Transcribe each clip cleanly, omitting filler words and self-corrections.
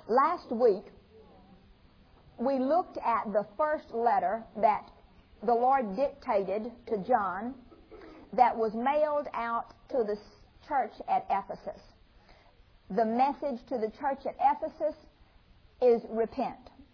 Last week, we looked at the first letter that the Lord dictated to John that was mailed out to the church at Ephesus. The message to the church at Ephesus is repent.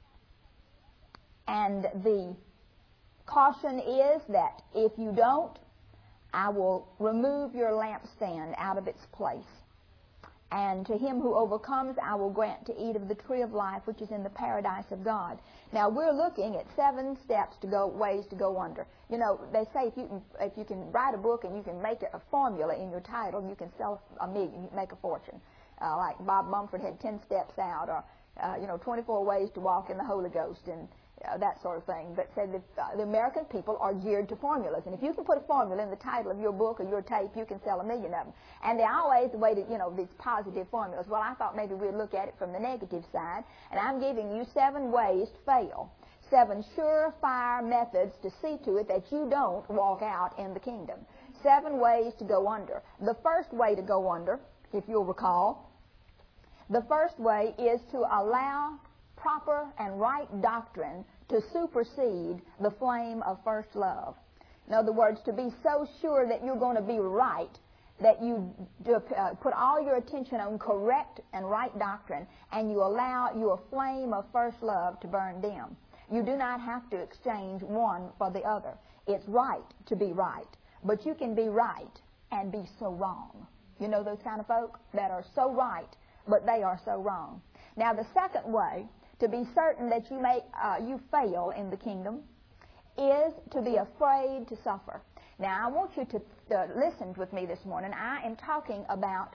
And the caution is that if you don't, I will remove your lampstand out of its place. And to him who overcomes, I will grant to eat of the tree of life, which is in the paradise of God. Now, we're looking at 7 steps to go, ways to go under. You know, they say if you can write a book and you can make a formula in your title, you can sell a million, you can make a fortune. Like Bob Mumford had 10 steps out, or 24 ways to walk in the Holy Ghost, and that sort of thing. But said that the American people are geared to formulas. And if you can put a formula in the title of your book or your tape, you can sell a million of them. And they're always the way to, these positive formulas. Well, I thought maybe we'd look at it from the negative side. And I'm giving you 7 ways to fail. 7 surefire methods to see to it that you don't walk out in the kingdom. 7 ways to go under. The first way to go under, if you'll recall, the first way is to allow proper and right doctrine to supersede the flame of first love. In other words, to be so sure that you're going to be right that you put all your attention on correct and right doctrine, and you allow your flame of first love to burn dim. You do not have to exchange one for the other. It's right to be right, but you can be right and be so wrong. You know those kind of folk that are so right, but they are so wrong. Now, the second way to be certain that you fail in the kingdom is to be afraid to suffer. Now, I want you to listen with me this morning. I am talking about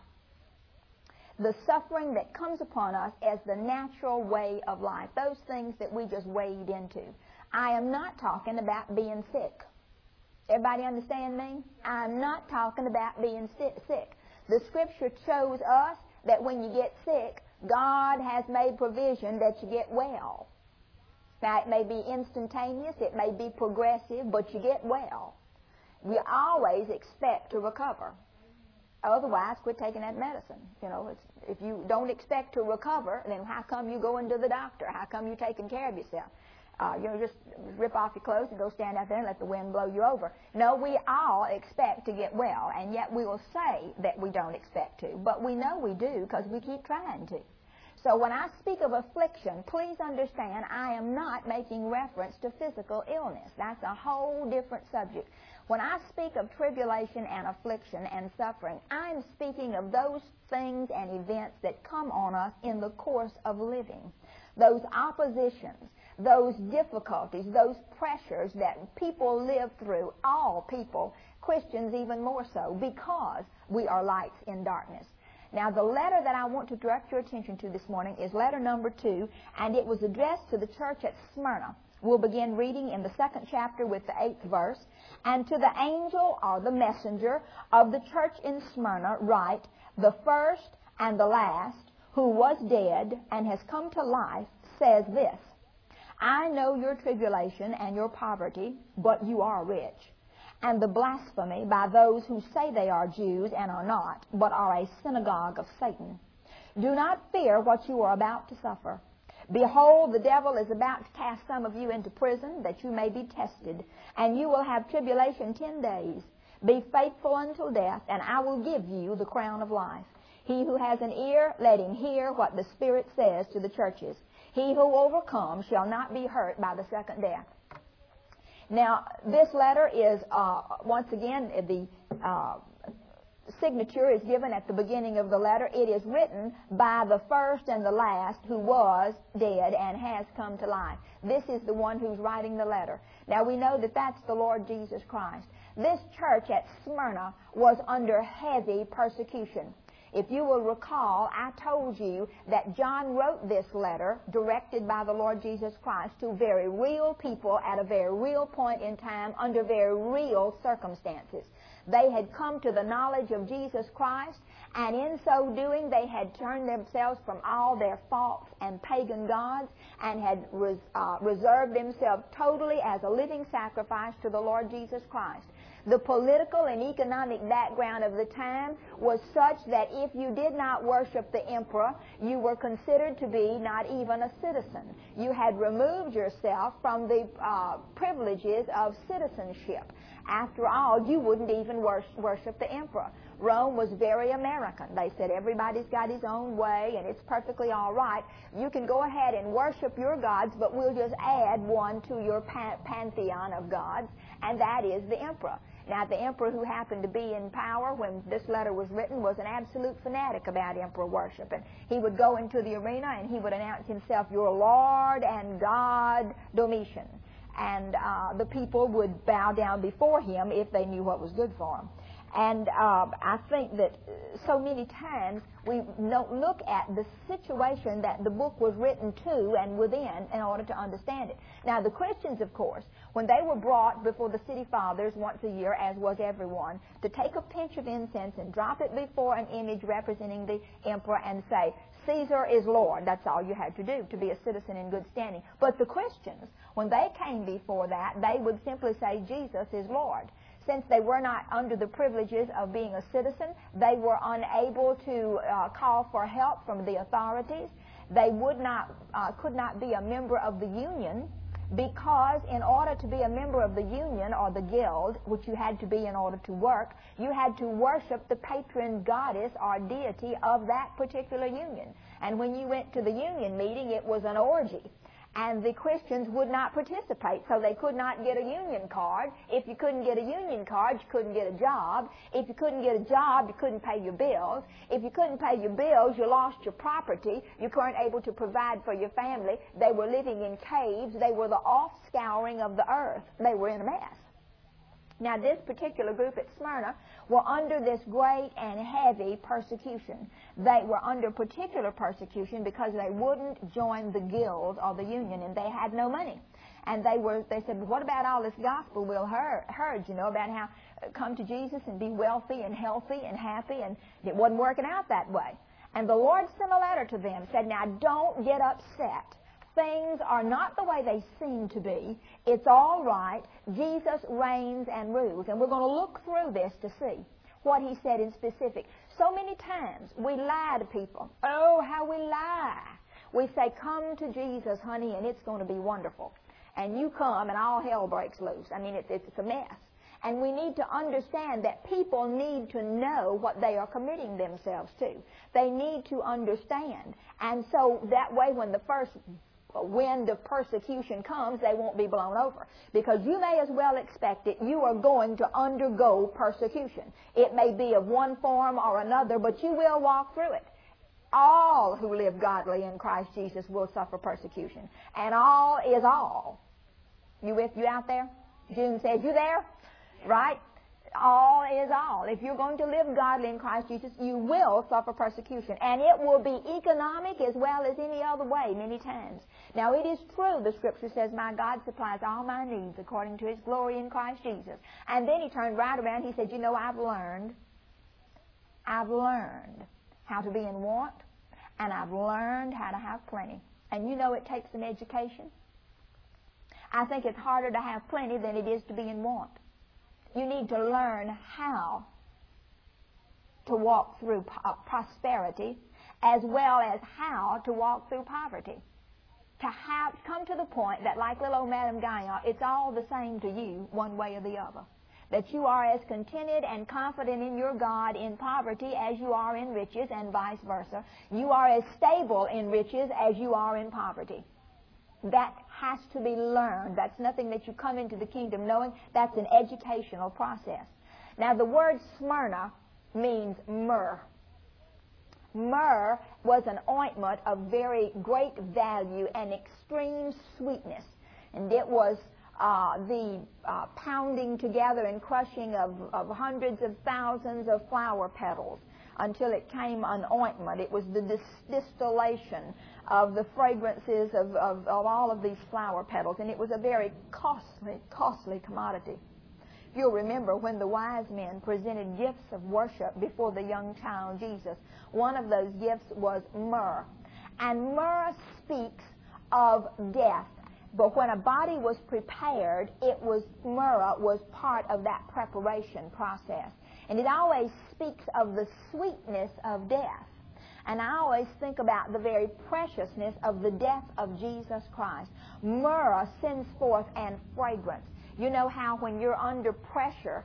the suffering that comes upon us as the natural way of life, those things that we just wade into. I am not talking about being sick. Everybody understand me? I'm not talking about being sick. The Scripture shows us that when you get sick, God has made provision that you get well. Now, it may be instantaneous, it may be progressive, but you get well. We always expect to recover. Otherwise, quit taking that medicine. If you don't expect to recover, then how come you going to the doctor? How come you taking care of yourself? Just rip off your clothes and go stand out there and let the wind blow you over. No, we all expect to get well, and yet we will say that we don't expect to. But we know we do because we keep trying to. So when I speak of affliction, please understand I am not making reference to physical illness. That's a whole different subject. When I speak of tribulation and affliction and suffering, I'm speaking of those things and events that come on us in the course of living. Those oppositions, those difficulties, those pressures that people live through, all people, Christians even more so, because we are lights in darkness. Now, the letter that I want to direct your attention to this morning is letter number 2, and it was addressed to the church at Smyrna. We'll begin reading in the 2nd chapter with the 8th verse. And to the angel or the messenger of the church in Smyrna write, the first and the last, who was dead and has come to life, says this, I know your tribulation and your poverty, but you are rich, and the blasphemy by those who say they are Jews and are not, but are a synagogue of Satan. Do not fear what you are about to suffer. Behold, the devil is about to cast some of you into prison, that you may be tested, and you will have tribulation 10 days. Be faithful until death, and I will give you the crown of life. He who has an ear, let him hear what the Spirit says to the churches. He who overcomes shall not be hurt by the second death. Now, this letter is, once again, the signature is given at the beginning of the letter. It is written by the first and the last who was dead and has come to life. This is the one who's writing the letter. Now, we know that that's the Lord Jesus Christ. This church at Smyrna was under heavy persecution. If you will recall, I told you that John wrote this letter directed by the Lord Jesus Christ to very real people at a very real point in time under very real circumstances. They had come to the knowledge of Jesus Christ, and in so doing they had turned themselves from all their false and pagan gods and had reserved themselves totally as a living sacrifice to the Lord Jesus Christ. The political and economic background of the time was such that if you did not worship the emperor, you were considered to be not even a citizen. You had removed yourself from the privileges of citizenship. After all, you wouldn't even worship the emperor. Rome was very American. They said everybody's got his own way and it's perfectly all right. You can go ahead and worship your gods, but we'll just add one to your pantheon of gods, and that is the emperor. Now, the emperor who happened to be in power when this letter was written was an absolute fanatic about emperor worship. And he would go into the arena and he would announce himself, "Your Lord and God Domitian." And the people would bow down before him if they knew what was good for them. And I think that so many times we don't look at the situation that the book was written to and within in order to understand it. Now, the Christians, of course, when they were brought before the city fathers once a year, as was everyone, to take a pinch of incense and drop it before an image representing the emperor and say, "Caesar is Lord." That's all you had to do to be a citizen in good standing. But the Christians, when they came before that, they would simply say, "Jesus is Lord." Since they were not under the privileges of being a citizen, they were unable to call for help from the authorities. They could not be a member of the union, because in order to be a member of the union or the guild, which you had to be in order to work, you had to worship the patron goddess or deity of that particular union. And when you went to the union meeting, it was an orgy. And the Christians would not participate, so they could not get a union card. If you couldn't get a union card, you couldn't get a job. If you couldn't get a job, you couldn't pay your bills. If you couldn't pay your bills, you lost your property. You weren't able to provide for your family. They were living in caves. They were the offscouring of the earth. They were in a mess. Now, this particular group at Smyrna were under this great and heavy persecution. They were under particular persecution because they wouldn't join the guild or the union, and they had no money. And they said, "Well, what about all this gospel we heard, about how come to Jesus and be wealthy and healthy and happy?" And it wasn't working out that way. And the Lord sent a letter to them, said, "Now, don't get upset. Things are not the way they seem to be. It's all right. Jesus reigns and rules." And we're going to look through this to see what he said in specific. So many times we lie to people. Oh, how we lie. We say, "Come to Jesus, honey, and it's going to be wonderful." And you come and all hell breaks loose. I mean, it's a mess. And we need to understand that people need to know what they are committing themselves to. They need to understand. And so that way when the first wind of persecution comes, they won't be blown over. Because you may as well expect it. You are going to undergo persecution. It may be of one form or another, but you will walk through it. All who live godly in Christ Jesus will suffer persecution. And all is all. You out there? June said, "You there?" Right? All is all. If you're going to live godly in Christ Jesus, you will suffer persecution. And it will be economic as well as any other way many times. Now, it is true, the Scripture says, "My God supplies all my needs according to His glory in Christ Jesus." And then he turned right around, he said, I've learned how to be in want, and I've learned how to have plenty. And it takes some education. I think it's harder to have plenty than it is to be in want. You need to learn how to walk through prosperity as well as how to walk through poverty. To come to the point that, like little old Madame Guyon, it's all the same to you, one way or the other. That you are as contented and confident in your God in poverty as you are in riches, and vice versa. You are as stable in riches as you are in poverty. That has to be learned. That's nothing that you come into the kingdom knowing. That's an educational process. Now, the word Smyrna means myrrh. Myrrh was an ointment of very great value and extreme sweetness. And it was the pounding together and crushing of hundreds of thousands of flower petals until it came an ointment. It was the distillation of the fragrances of all of these flower petals, and it was a very costly commodity. You'll remember when the wise men presented gifts of worship before the young child Jesus, one of those gifts was myrrh. And myrrh speaks of death. But when a body was prepared, myrrh was part of that preparation process. And it always speaks of the sweetness of death. And I always think about the very preciousness of the death of Jesus Christ. Myrrh sends forth an fragrance. You know how when you're under pressure,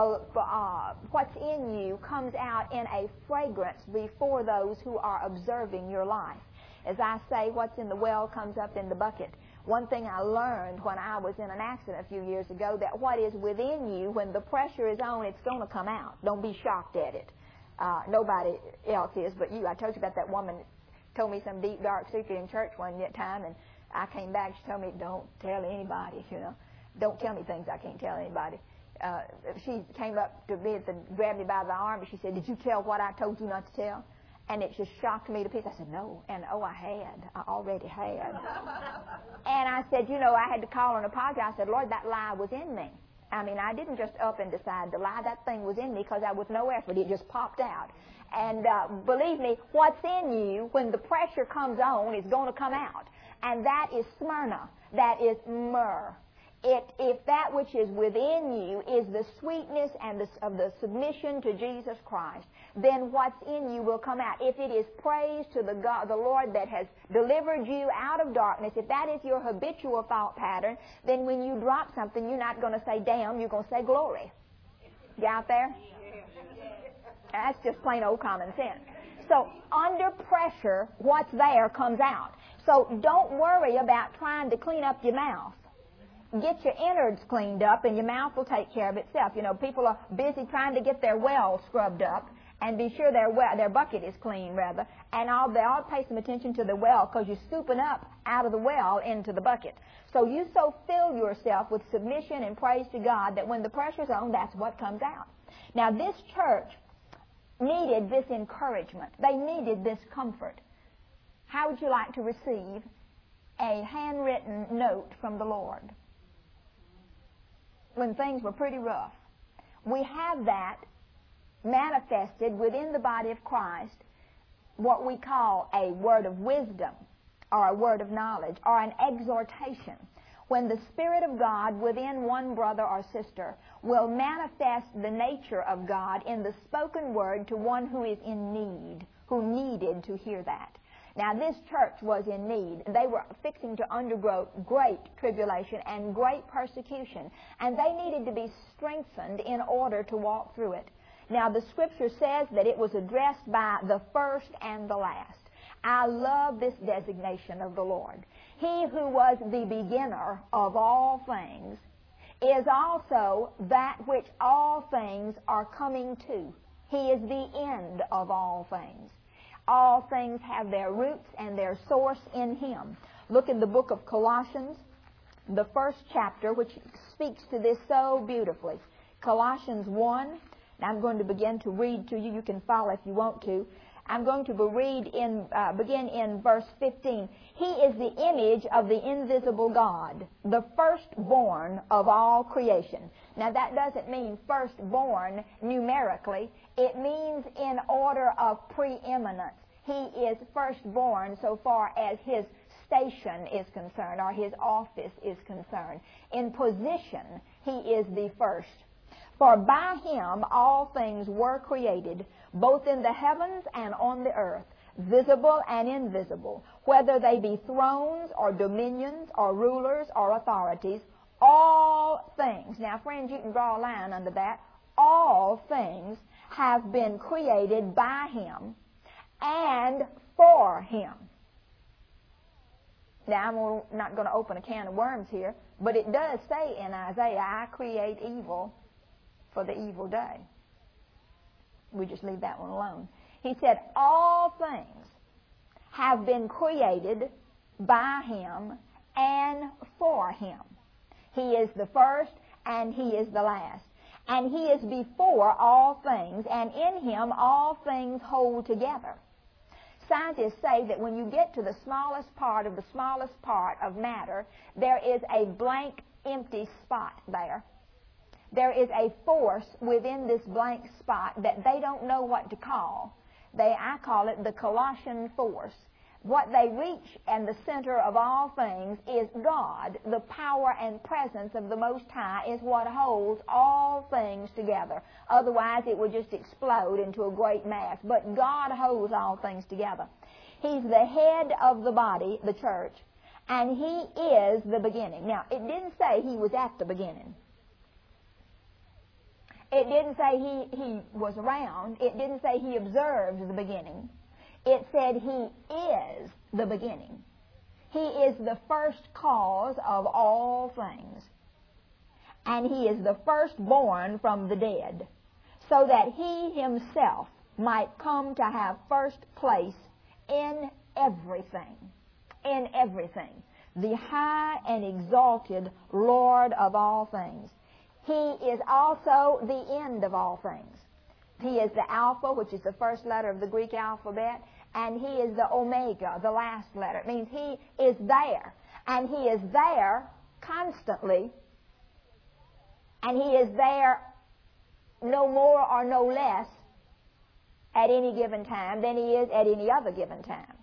what's in you comes out in a fragrance before those who are observing your life. As I say, what's in the well comes up in the bucket. One thing I learned when I was in an accident a few years ago, that what is within you, when the pressure is on, it's going to come out. Don't be shocked at it. Nobody else is but you. I told you about that woman that told me some deep, dark secret in church one time, and I came back, she told me, don't tell anybody, Don't tell me things I can't tell anybody. She came up to me and grabbed me by the arm, and she said, did you tell what I told you not to tell? And it just shocked me to pieces. I said, no. And, I had. I already had. And I said, I had to call and apologize. I said, Lord, that lie was in me. I mean, I didn't just up and decide to lie. That thing was in me because with no effort, it just popped out. And believe me, what's in you, when the pressure comes on, is going to come out. And that is Smyrna. That is myrrh. If that which is within you is the sweetness and of the submission to Jesus Christ, then what's in you will come out. If it is praise to the Lord that has delivered you out of darkness, if that is your habitual thought pattern, then when you drop something, you're not going to say damn, you're going to say glory. You out there? That's just plain old common sense. So under pressure, what's there comes out. So don't worry about trying to clean up your mouth. Get your innards cleaned up and your mouth will take care of itself. People are busy trying to get their well scrubbed up and be sure their bucket is clean, rather. And they all pay some attention to the well because you're scooping up out of the well into the bucket. So you so fill yourself with submission and praise to God that when the pressure's on, that's what comes out. Now, this church needed this encouragement. They needed this comfort. How would you like to receive a handwritten note from the Lord when things were pretty rough? We have that manifested within the body of Christ, what we call a word of wisdom or a word of knowledge or an exhortation. When the Spirit of God within one brother or sister will manifest the nature of God in the spoken word to one who is in need, who needed to hear that. Now, this church was in need. They were fixing to undergo great tribulation and great persecution, and they needed to be strengthened in order to walk through it. Now, the Scripture says that it was addressed by the first and the last. I love this designation of the Lord. He who was the beginner of all things is also that which all things are coming to. He is the end of all things. All things have their roots and their source in Him. Look in the book of Colossians, the first chapter, which speaks to this so beautifully. Colossians 1, and I'm going to begin to read to you. You can follow if you want to. I'm going to begin in verse 15. He is the image of the invisible God, the firstborn of all creation. Now, that doesn't mean firstborn numerically. It means in order of preeminence. He is firstborn so far as his station is concerned or his office is concerned. In position, he is the first. For by him all things were created, both in the heavens and on the earth, visible and invisible, whether they be thrones or dominions or rulers or authorities, all things. Now, friends, you can draw a line under that. All things have been created by him and for him. Now, I'm not going to open a can of worms here, but it does say in Isaiah, I create evil for the evil day. We just leave that one alone. He said, all things have been created by him and for him. He is the first and he is the last. And he is before all things, and in him all things hold together. Scientists say that when you get to the smallest part of matter, there is a blank, empty spot there. There is a force within this blank spot that they don't know what to call. I call it the Colossian force. What they reach and the center of all things is God. The power and presence of the Most High is what holds all things together. Otherwise, it would just explode into a great mass. But God holds all things together. He's the head of the body, the church, and He is the beginning. Now, it didn't say He was at the beginning. It didn't say he was around. It didn't say He observed the beginning. It said He is the beginning. He is the first cause of all things. And He is the firstborn from the dead, so that He Himself might come to have first place in everything. In everything. The high and exalted Lord of all things. He is also the end of all things. He is the Alpha, which is the first letter of the Greek alphabet, and He is the Omega, the last letter. It means He is there, and He is there constantly, and He is there no more or no less at any given time than He is at any other given time.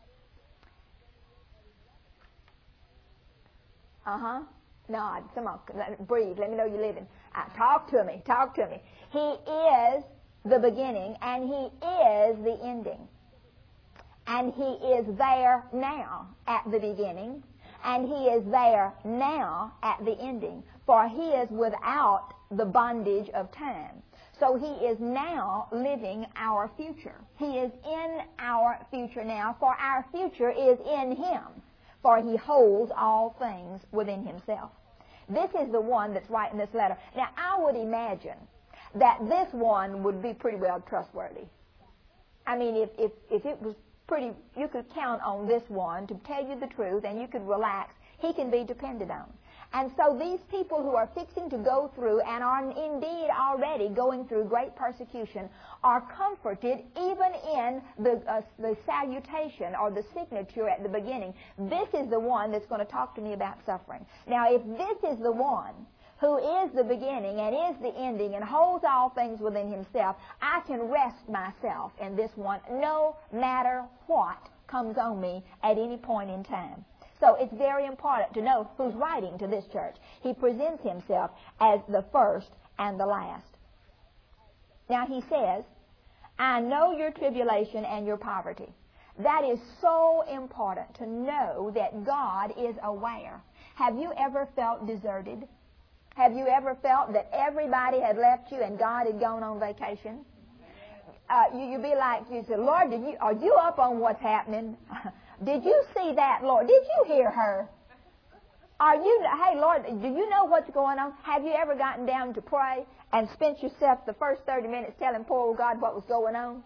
Nod. Come on. Breathe. Let me know you're living. Talk to me. Talk to me. He is the beginning, and He is the ending. And He is there now at the beginning, and He is there now at the ending. For He is without the bondage of time. So He is now living our future. He is in our future now, for our future is in Him. For He holds all things within Himself. This is the one that's writing this letter. Now, I would imagine that this one would be pretty well trustworthy. I mean, if it was pretty, you could count on this one to tell you the truth, and you could relax. He can be depended on. And so these people who are fixing to go through and are indeed already going through great persecution are comforted even in the salutation or the signature at the beginning. This is the one that's going to talk to me about suffering. Now, if this is the one who is the beginning and is the ending and holds all things within Himself, I can rest myself in this one no matter what comes on me at any point in time. So it's very important to know who's writing to this church. He presents Himself as the first and the last. Now He says, I know your tribulation and your poverty. That is so important to know that God is aware. Have you ever felt deserted? Have you ever felt that everybody had left you and God had gone on vacation? You'd be like, you say, Lord, are you up on what's happening? Did you see that, Lord? Did you hear her? Hey, Lord, do you know what's going on? Have you ever gotten down to pray and spent yourself the first 30 minutes telling poor old God what was going on?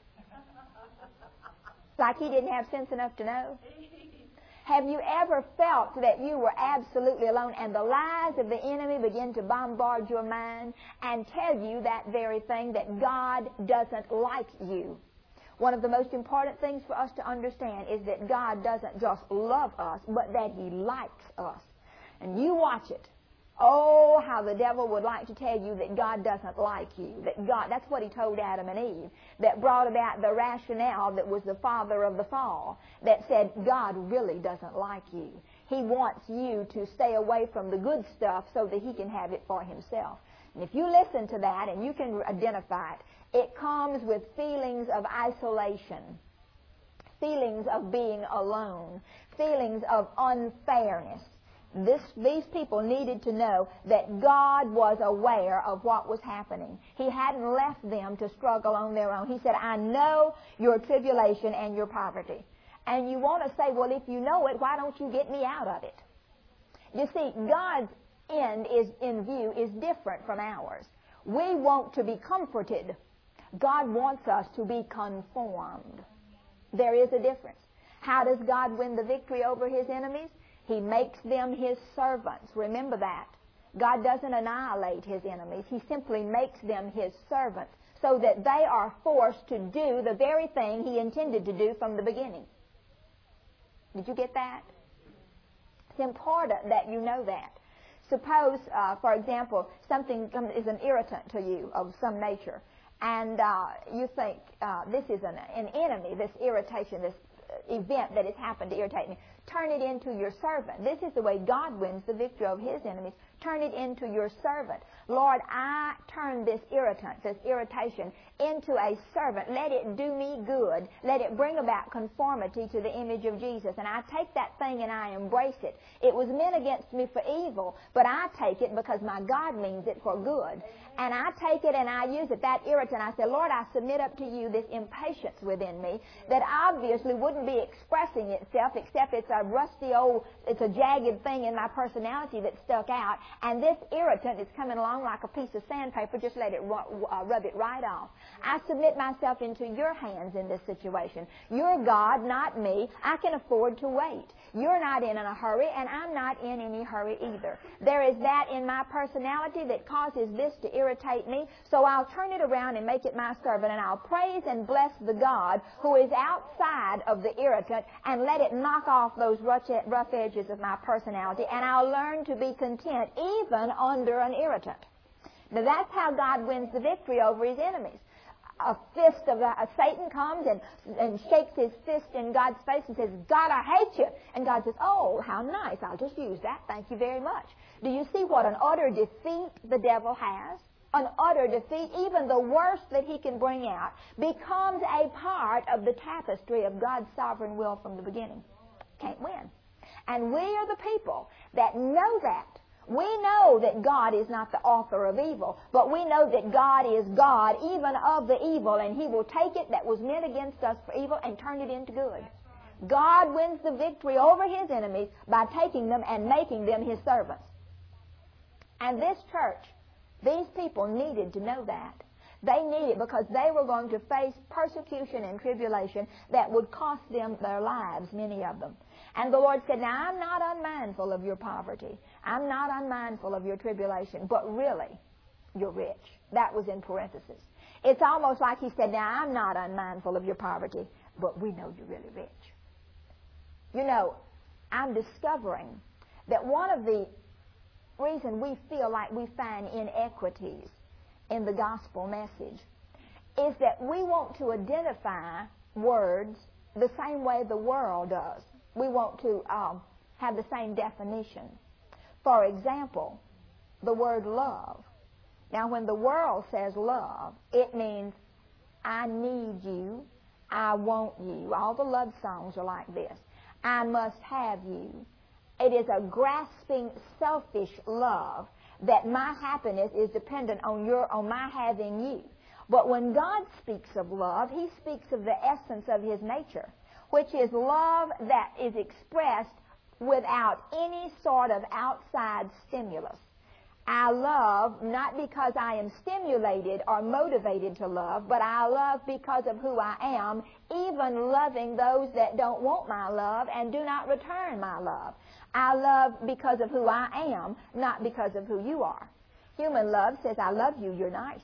Like He didn't have sense enough to know? Have you ever felt that you were absolutely alone and the lies of the enemy begin to bombard your mind and tell you that very thing, that God doesn't like you? One of the most important things for us to understand is that God doesn't just love us, but that He likes us. And you watch it. Oh, how the devil would like to tell you that God doesn't like you. That's what he told Adam and Eve, that brought about the rationale that was the father of the fall, that said God really doesn't like you. He wants you to stay away from the good stuff so that He can have it for Himself. And if you listen to that and you can identify it, it comes with feelings of isolation, feelings of being alone, feelings of unfairness. These people needed to know that God was aware of what was happening. He hadn't left them to struggle on their own. He said, I know your tribulation and your poverty. And you want to say, well, if you know it, why don't you get me out of it? You see, God's end in view is different from ours. We want to be comforted. God wants us to be conformed. There is a difference. How does God win the victory over His enemies? He makes them His servants. Remember that. God doesn't annihilate His enemies. He simply makes them His servants so that they are forced to do the very thing He intended to do from the beginning. Did you get that? It's important that you know that. Suppose, for example, something is an irritant to you of some nature, and you think this is an enemy, this irritation, this event that has happened to irritate me. Turn it into your servant. This is the way God wins the victory over His enemies. Turn it into your servant. Lord, I turn this irritant, this irritation, into a servant. Let it do me good. Let it bring about conformity to the image of Jesus. And I take that thing and I embrace it. It was meant against me for evil, but I take it because my God means it for good. And I take it and I use it, that irritant. I say, Lord, I submit up to you this impatience within me that obviously wouldn't be expressing itself except it's a rusty old, it's a jagged thing in my personality that's stuck out. And this irritant is coming along like a piece of sandpaper. Just let it rub it right off. I submit myself into your hands in this situation. You're God, not me. I can afford to wait. You're not in a hurry, and I'm not in any hurry either. There is that in my personality that causes this to irritate me, so I'll turn it around and make it my servant, and I'll praise and bless the God who is outside of the irritant and let it knock off those rough edges of my personality, and I'll learn to be content even under an irritant. Now that's how God wins the victory over His enemies. Satan comes and shakes his fist in God's face and says, God, I hate you. And God says, oh, how nice. I'll just use that. Thank you very much. Do you see what an utter defeat the devil has? An utter defeat, even the worst that he can bring out, becomes a part of the tapestry of God's sovereign will from the beginning. Can't win. And we are the people that know that. We know that God is not the author of evil, but we know that God is God even of the evil, and He will take it that was meant against us for evil and turn it into good. God wins the victory over His enemies by taking them and making them His servants. And this church, these people needed to know that. They needed it because they were going to face persecution and tribulation that would cost them their lives, many of them. And the Lord said, now, I'm not unmindful of your poverty. I'm not unmindful of your tribulation, but really, you're rich. That was in parentheses. It's almost like He said, now, I'm not unmindful of your poverty, but we know you're really rich. You know, I'm discovering that one of the reasons we feel like we find inequities in the gospel message is that we want to identify words the same way the world does. We want to have the same definition. For example, the word love. Now, when the world says love, it means I need you, I want you. All the love songs are like this. I must have you. It is a grasping, selfish love that my happiness is dependent on my having you. But when God speaks of love, He speaks of the essence of His nature, which is love that is expressed without any sort of outside stimulus. I love not because I am stimulated or motivated to love, but I love because of who I am, even loving those that don't want my love and do not return my love. I love because of who I am, not because of who you are. Human love says, I love you, you're nice.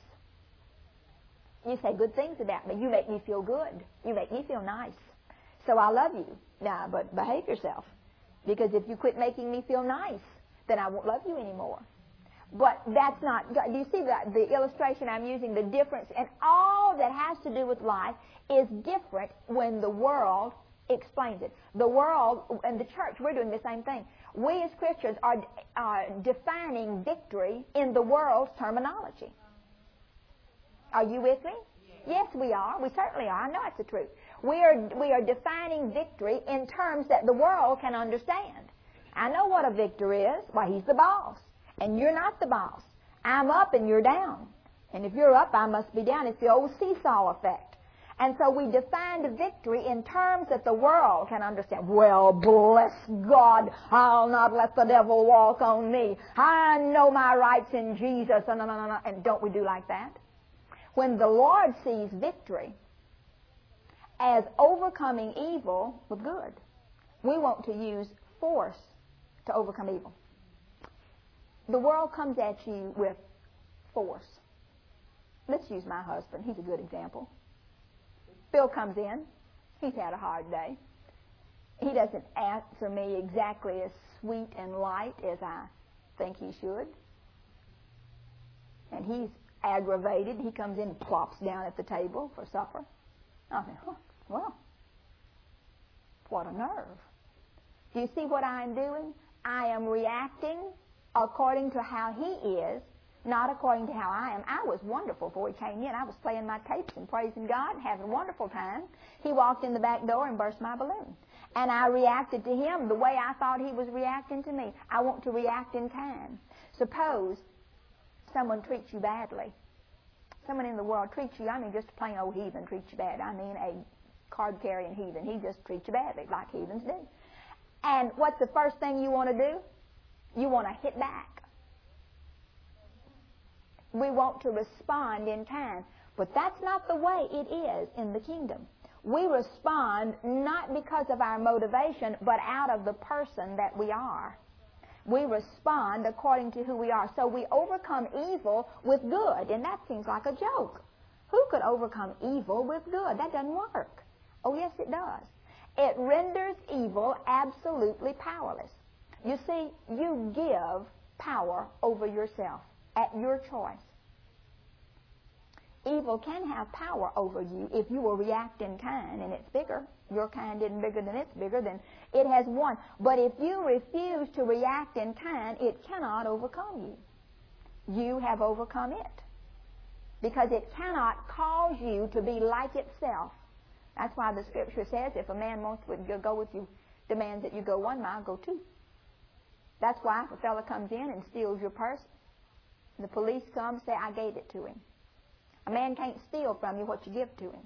You say good things about me. You make me feel good. You make me feel nice. So I love you. Now, but behave yourself. Because if you quit making me feel nice, then I won't love you anymore. But that's not, do you see the illustration I'm using? The difference, and all that has to do with life is different when the world explains it. The world and the church, we're doing the same thing. We as Christians are defining victory in the world's terminology. Are you with me? Yes, we are. We certainly are. I know it's the truth. We are defining victory in terms that the world can understand. I know what a victor is. Why, he's the boss. And you're not the boss. I'm up and you're down. And if you're up, I must be down. It's the old seesaw effect. And so we defined victory in terms that the world can understand. Well, bless God, I'll not let the devil walk on me. I know my rights in Jesus. And don't we do like that? When the Lord sees victory as overcoming evil with good, we want to use force to overcome evil. The world comes at you with force. Let's use my husband. He's a good example. Bill comes in. He's had a hard day. He doesn't answer me exactly as sweet and light as I think he should. And he's aggravated. He comes in and plops down at the table for supper. I think, well, What a nerve. Do you see what I am doing? I am reacting according to how he is, not according to how I am. I was wonderful before he came in. I was playing my tapes and praising God and having a wonderful time. He walked in the back door and burst my balloon. And I reacted to him the way I thought he was reacting to me. I want to react in kind. Suppose someone treats you badly. Someone in the world treats you, I mean just a plain old heathen treats you bad. I mean a card-carrying heathen. He just treats you badly like heathens do. And what's the first thing you want to do? You want to hit back. We want to respond in kind. But that's not the way it is in the kingdom. We respond not because of our motivation, but out of the person that we are. We respond according to who we are. So we overcome evil with good, and that seems like a joke. Who could overcome evil with good? That doesn't work. Oh, yes, it does. It renders evil absolutely powerless. You see, you give power over yourself at your choice. Evil can have power over you if you will react in kind, and it's bigger. Your kind isn't bigger than its bigger, then it has won. But if you refuse to react in kind, it cannot overcome you. You have overcome it. Because it cannot cause you to be like itself. That's why the Scripture says if a man wants to go with you, demands that you go 1 mile, go 2. That's why if a fellow comes in and steals your purse, the police come say, I gave it to him. A man can't steal from you what you give to him.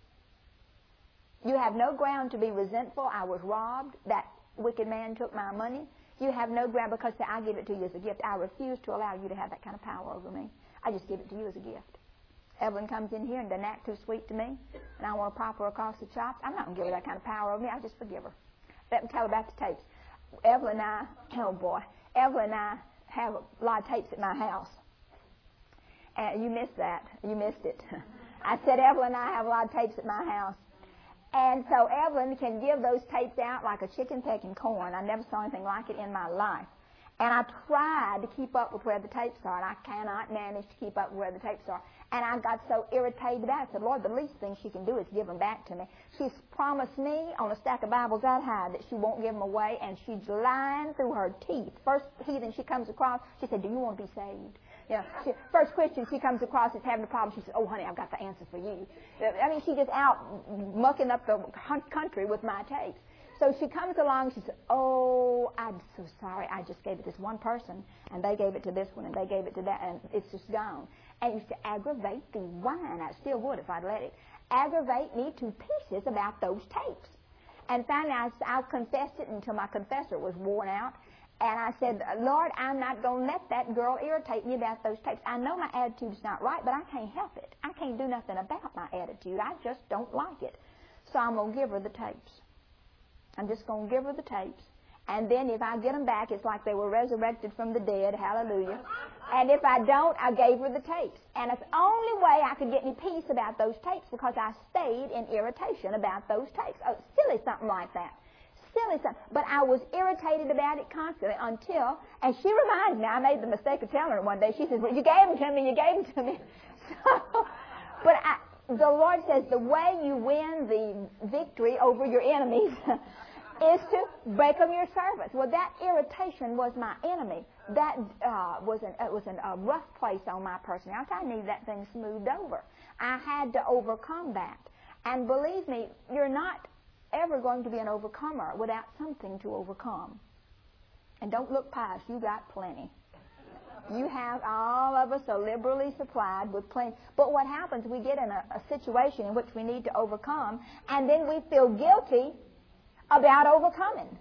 You have no ground to be resentful. I was robbed. That wicked man took my money. You have no ground because say, I give it to you as a gift. I refuse to allow you to have that kind of power over me. I just give it to you as a gift. Evelyn comes in here and doesn't act too sweet to me, and I want to pop her across the chops. I'm not going to give her that kind of power over me. I just forgive her. Let me tell her about the tapes. Evelyn and I, oh boy, Evelyn and I have a lot of tapes at my house. And you missed that. You missed it. I said Evelyn and I have a lot of tapes at my house. And so Evelyn can give those tapes out like a chicken pecking corn. I never saw anything like it in my life. And I tried to keep up with where the tapes are, and I cannot manage to keep up with where the tapes are. And I got so irritated about it. I said, Lord, the least thing she can do is give them back to me. She's promised me on a stack of Bibles that high that she won't give them away, and she's lying through her teeth. First heathen she comes across, she said, do you want to be saved? Yeah. First Christian she comes across is having a problem. She says, oh, honey, I've got the answer for you. I mean, she's just out mucking up the country with my tapes. So she comes along, she says, oh, I'm so sorry. I just gave it to this one person, and they gave it to this one, and they gave it to that, and it's just gone. And it used to aggravate the wine. I still would if I'd let it. Aggravate me to pieces about those tapes. And finally, I confessed it until my confessor was worn out. And I said, Lord, I'm not going to let that girl irritate me about those tapes. I know my attitude's not right, but I can't help it. I can't do nothing about my attitude. I just don't like it. So I'm going to give her the tapes. I'm just going to give her the tapes. And then if I get them back, it's like they were resurrected from the dead. Hallelujah. And if I don't, I gave her the tapes. And it's the only way I could get any peace about those tapes because I stayed in irritation about those tapes. Oh, silly something like that. Silly something. But I was irritated about it constantly until, and she reminded me, I made the mistake of telling her one day, she says, well, you gave them to me, you gave them to me. So, but the Lord says the way you win the victory over your enemies is to break them your servants. Well, that irritation was my enemy. That was a rough place on my personality. I needed that thing smoothed over. I had to overcome that. And believe me, you're not ever going to be an overcomer without something to overcome. And don't look pious. You got plenty. You have, all of us are liberally supplied with plenty. But what happens, we get in a situation in which we need to overcome, and then we feel guilty about overcoming.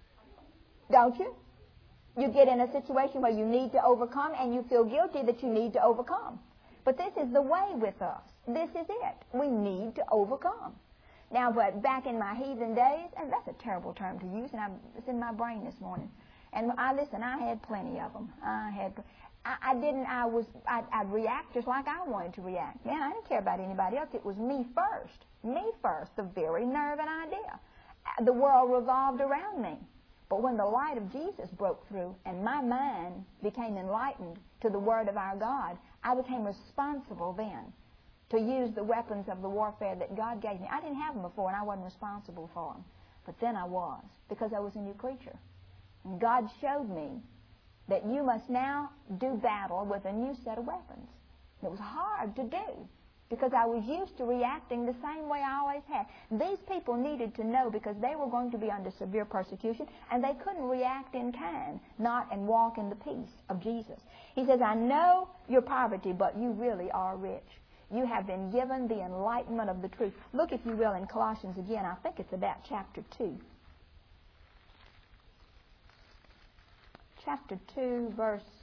Don't you? You get in a situation where you need to overcome, and you feel guilty that you need to overcome. But this is the way with us. This is it. We need to overcome. Now, but back in my heathen days, and that's a terrible term to use, and it's in my brain this morning. And I had plenty of them. I'd react just like I wanted to react. Man, I didn't care about anybody else. It was me first. Me first, the very nerve and idea. The world revolved around me. But when the light of Jesus broke through and my mind became enlightened to the Word of our God, I became responsible then to use the weapons of the warfare that God gave me. I didn't have them before, and I wasn't responsible for them. But then I was, because I was a new creature. And God showed me that you must now do battle with a new set of weapons. It was hard to do, because I was used to reacting the same way I always had. These people needed to know, because they were going to be under severe persecution, and they couldn't react in kind, and walk in the peace of Jesus. He says, I know your poverty, but you really are rich. You have been given the enlightenment of the truth. Look, if you will, in Colossians again. I think it's about chapter 2. Chapter 2,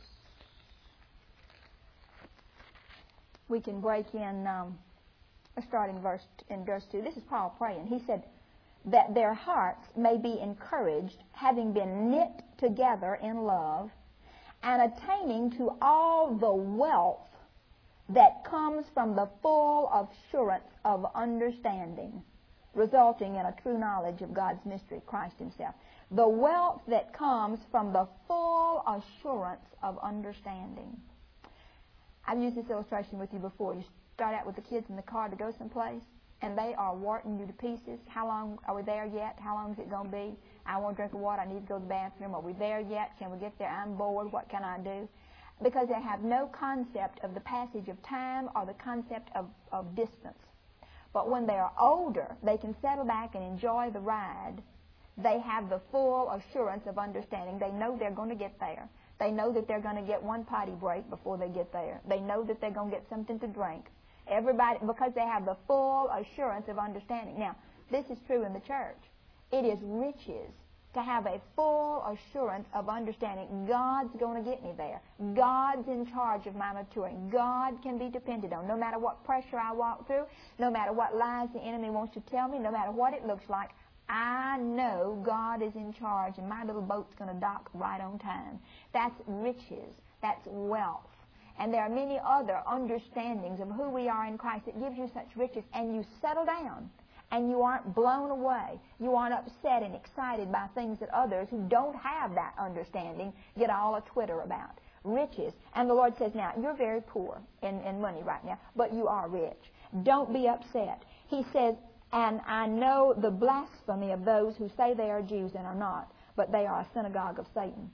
we can break in, starting in verse 2. This is Paul praying. He said, that their hearts may be encouraged, having been knit together in love, and attaining to all the wealth that comes from the full assurance of understanding, resulting in a true knowledge of God's mystery, Christ Himself. The wealth that comes from the full assurance of understanding. I've used this illustration with you before. You start out with the kids in the car to go someplace, and they are warting you to pieces. How long are we there yet? How long is it going to be? I want a drink of water. I need to go to the bathroom. Are we there yet? Can we get there? I'm bored. What can I do? Because they have no concept of the passage of time or the concept of distance. But when they are older, they can settle back and enjoy the ride. They have the full assurance of understanding. They know they're going to get there. They know that they're going to get one potty break before they get there. They know that they're going to get something to drink. Everybody, because they have the full assurance of understanding. Now, this is true in the church. It is riches to have a full assurance of understanding. God's going to get me there. God's in charge of my maturing. God can be depended on. No matter what pressure I walk through, no matter what lies the enemy wants to tell me, no matter what it looks like, I know God is in charge, and my little boat's going to dock right on time. That's riches. That's wealth. And there are many other understandings of who we are in Christ that gives you such riches, and you settle down, and you aren't blown away. You aren't upset and excited by things that others who don't have that understanding get all a twitter about. Riches. And the Lord says, now, you're very poor in money right now, but you are rich. Don't be upset. He says, and I know the blasphemy of those who say they are Jews and are not, but they are a synagogue of Satan.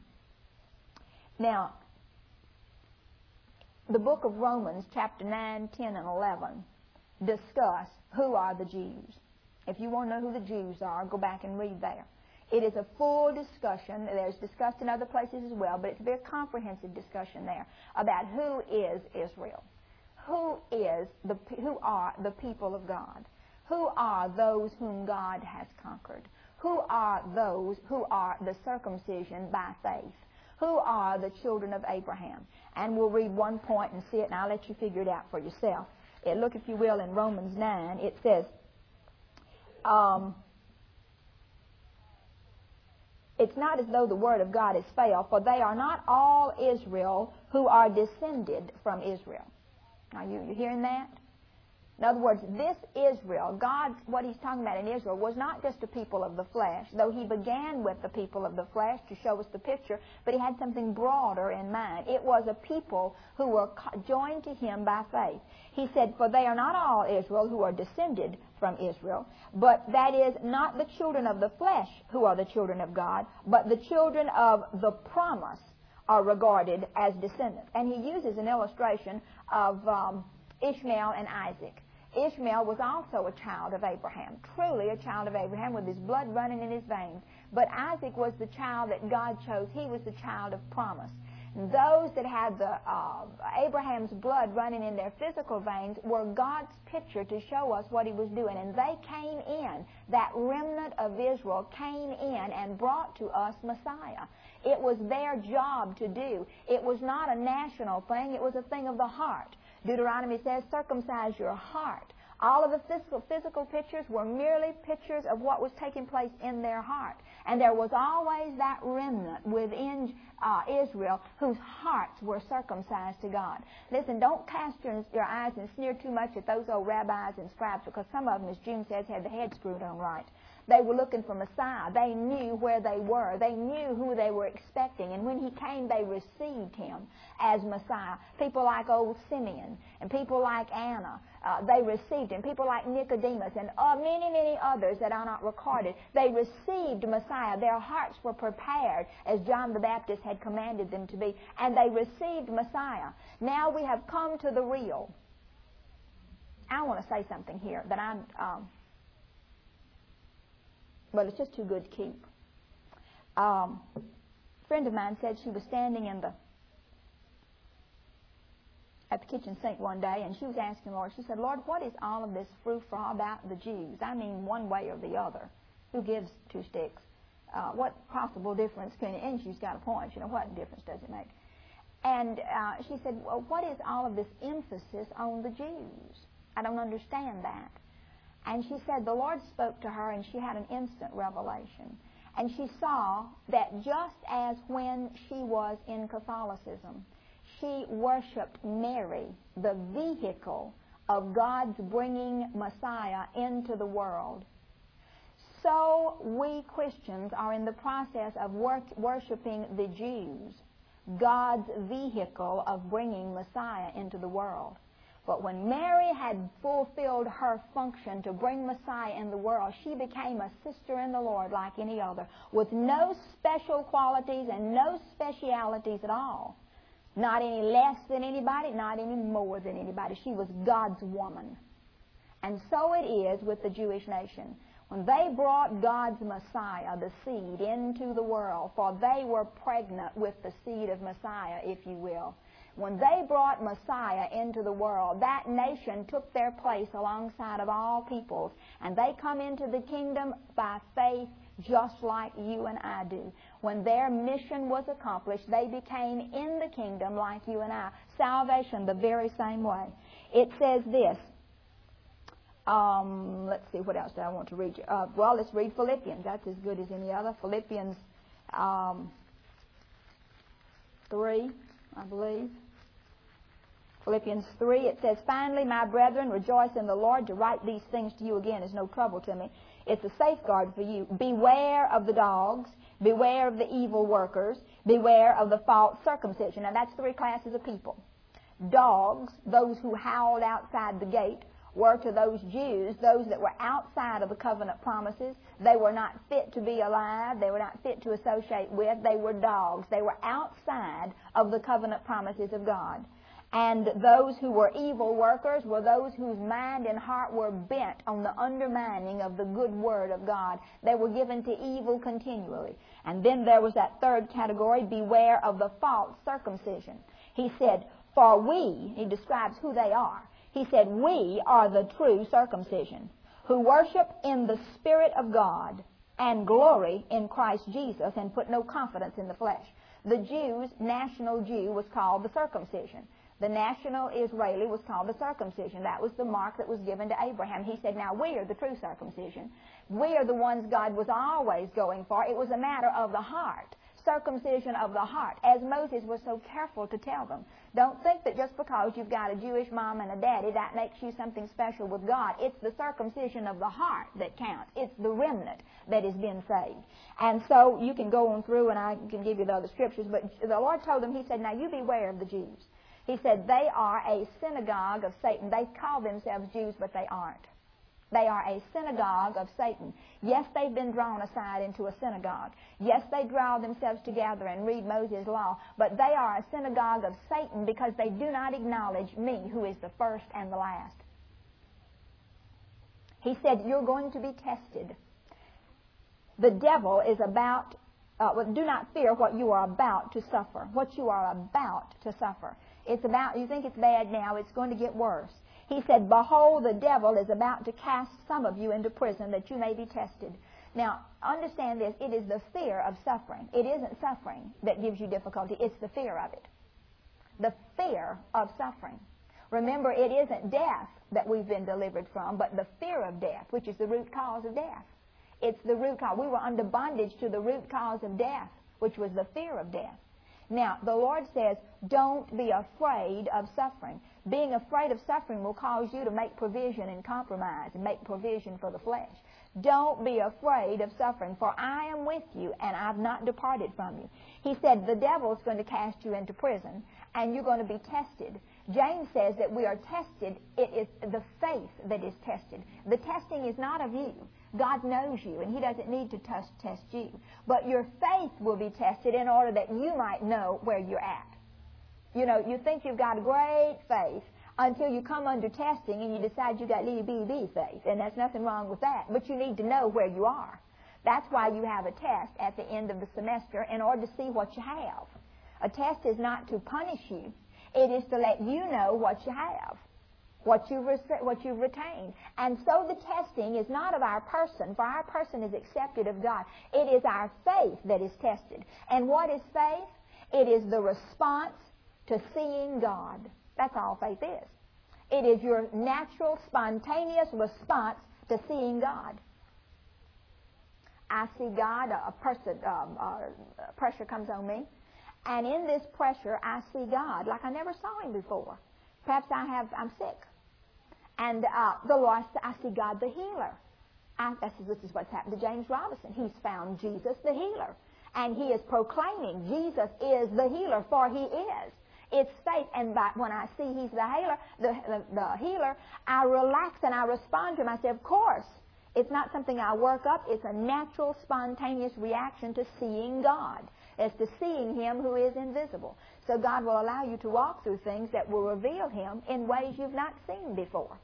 Now, the book of Romans, chapter 9, 10, and 11, discuss who are the Jews. If you want to know who the Jews are, go back and read there. It is a full discussion. There's discussed in other places as well, but it's a very comprehensive discussion there about who is Israel. Who are the people of God? Who are those whom God has conquered? Who are those who are the circumcision by faith? Who are the children of Abraham? And we'll read one point and see it, and I'll let you figure it out for yourself. Look, if you will, in Romans 9, it says, it's not as though the word of God has failed, for they are not all Israel who are descended from Israel. Now, you hearing that? In other words, this Israel, God, what He's talking about in Israel, was not just a people of the flesh, though He began with the people of the flesh to show us the picture, but He had something broader in mind. It was a people who were joined to Him by faith. He said, for they are not all Israel who are descended from Israel, but that is not the children of the flesh who are the children of God, but the children of the promise are regarded as descendants. And He uses an illustration of Ishmael and Isaac. Ishmael was also a child of Abraham, truly a child of Abraham with his blood running in his veins. But Isaac was the child that God chose. He was the child of promise. And those that had the Abraham's blood running in their physical veins were God's picture to show us what He was doing. And they came in, that remnant of Israel came in and brought to us Messiah. It was their job to do. It was not a national thing. It was a thing of the heart. Deuteronomy says, circumcise your heart. All of the physical pictures were merely pictures of what was taking place in their heart. And there was always that remnant within Israel whose hearts were circumcised to God. Listen, don't cast your eyes and sneer too much at those old rabbis and scribes, because some of them, as June says, had the head screwed on right. They were looking for Messiah. They knew where they were. They knew who they were expecting. And when He came, they received Him as Messiah. People like old Simeon and people like Anna, they received him. People like Nicodemus and many, many others that are not recorded. They received Messiah. Their hearts were prepared as John the Baptist had commanded them to be. And they received Messiah. Now we have come to the real. I want to say something here that well, it's just too good to keep. A friend of mine said she was standing at the kitchen sink one day, and she was asking the Lord, she said, Lord, what is all of this frou-frou about the Jews? I mean, one way or the other. Who gives two sticks? What possible difference can, and she's got a point, what difference does it make? And she said, well, what is all of this emphasis on the Jews? I don't understand that. And she said the Lord spoke to her, and she had an instant revelation. And she saw that just as when she was in Catholicism, she worshipped Mary, the vehicle of God's bringing Messiah into the world, so we Christians are in the process of worshiping the Jews, God's vehicle of bringing Messiah into the world. But when Mary had fulfilled her function to bring Messiah in the world, she became a sister in the Lord like any other, with no special qualities and no specialities at all. Not any less than anybody, not any more than anybody. She was God's woman. And so it is with the Jewish nation. When they brought God's Messiah, the seed, into the world, for they were pregnant with the seed of Messiah, if you will. When they brought Messiah into the world, that nation took their place alongside of all peoples, and they come into the kingdom by faith just like you and I do. When their mission was accomplished, they became in the kingdom like you and I. Salvation the very same way. It says this. Let's see, what else do I want to read you? Well, let's read Philippians. That's as good as any other. Philippians 3, I believe. Philippians 3, it says, finally, my brethren, rejoice in the Lord. To write these things to you again is no trouble to me. It's a safeguard for you. Beware of the dogs. Beware of the evil workers. Beware of the false circumcision. Now, that's three classes of people. Dogs, those who howled outside the gate, were to those Jews, those that were outside of the covenant promises. They were not fit to be alive. They were not fit to associate with. They were dogs. They were outside of the covenant promises of God. And those who were evil workers were those whose mind and heart were bent on the undermining of the good word of God. They were given to evil continually. And then there was that third category, beware of the false circumcision. He said, for we, he describes who they are. He said, we are the true circumcision, who worship in the Spirit of God and glory in Christ Jesus and put no confidence in the flesh. The Jews, national Jew, was called the circumcision. The national Israeli was called the circumcision. That was the mark that was given to Abraham. He said, now we are the true circumcision. We are the ones God was always going for. It was a matter of the heart. Circumcision of the heart, as Moses was so careful to tell them. Don't think that just because you've got a Jewish mom and a daddy, that makes you something special with God. It's the circumcision of the heart that counts. It's the remnant that is being saved. And so you can go on through, and I can give you the other scriptures, but the Lord told them, he said, now you beware of the Jews. He said, they are a synagogue of Satan. They call themselves Jews, but they aren't. They are a synagogue of Satan. Yes, they've been drawn aside into a synagogue. Yes, they draw themselves together and read Moses' law, but they are a synagogue of Satan because they do not acknowledge me, who is the first and the last. He said, you're going to be tested. The devil is about, do not fear what you are about to suffer. What you are about to suffer. It's about, you think it's bad now, it's going to get worse. He said, behold, the devil is about to cast some of you into prison that you may be tested. Now, understand this, it is the fear of suffering. It isn't suffering that gives you difficulty, it's the fear of it. The fear of suffering. Remember, it isn't death that we've been delivered from, but the fear of death, which is the root cause of death. It's the root cause. We were under bondage to the root cause of death, which was the fear of death. Now, the Lord says, don't be afraid of suffering. Being afraid of suffering will cause you to make provision and compromise and make provision for the flesh. Don't be afraid of suffering, for I am with you, and I've not departed from you. He said the devil's going to cast you into prison, and you're going to be tested. James says that we are tested. It is the faith that is tested. The testing is not of you. God knows you, and He doesn't need to test you. But your faith will be tested in order that you might know where you're at. You know, you think you've got great faith until you come under testing and you decide you got little bitty faith, and there's nothing wrong with that. But you need to know where you are. That's why you have a test at the end of the semester in order to see what you have. A test is not to punish you. It is to let you know what you have, what you've retained. And so the testing is not of our person, for our person is accepted of God. It is our faith that is tested. And what is faith? It is the response to seeing God. That's all faith is. It is your natural, spontaneous response to seeing God. I see God, pressure comes on me, and in this pressure I see God like I never saw Him before. Perhaps I'm sick. And the Lord, I see God the healer. This is what's happened to James Robinson. He's found Jesus the healer. And he is proclaiming Jesus is the healer, for He is. It's faith. And when I see He's the healer, I relax and I respond to Him. I say, of course. It's not something I work up. It's a natural, spontaneous reaction to seeing God. It's to seeing Him who is invisible. So God will allow you to walk through things that will reveal Him in ways you've not seen before.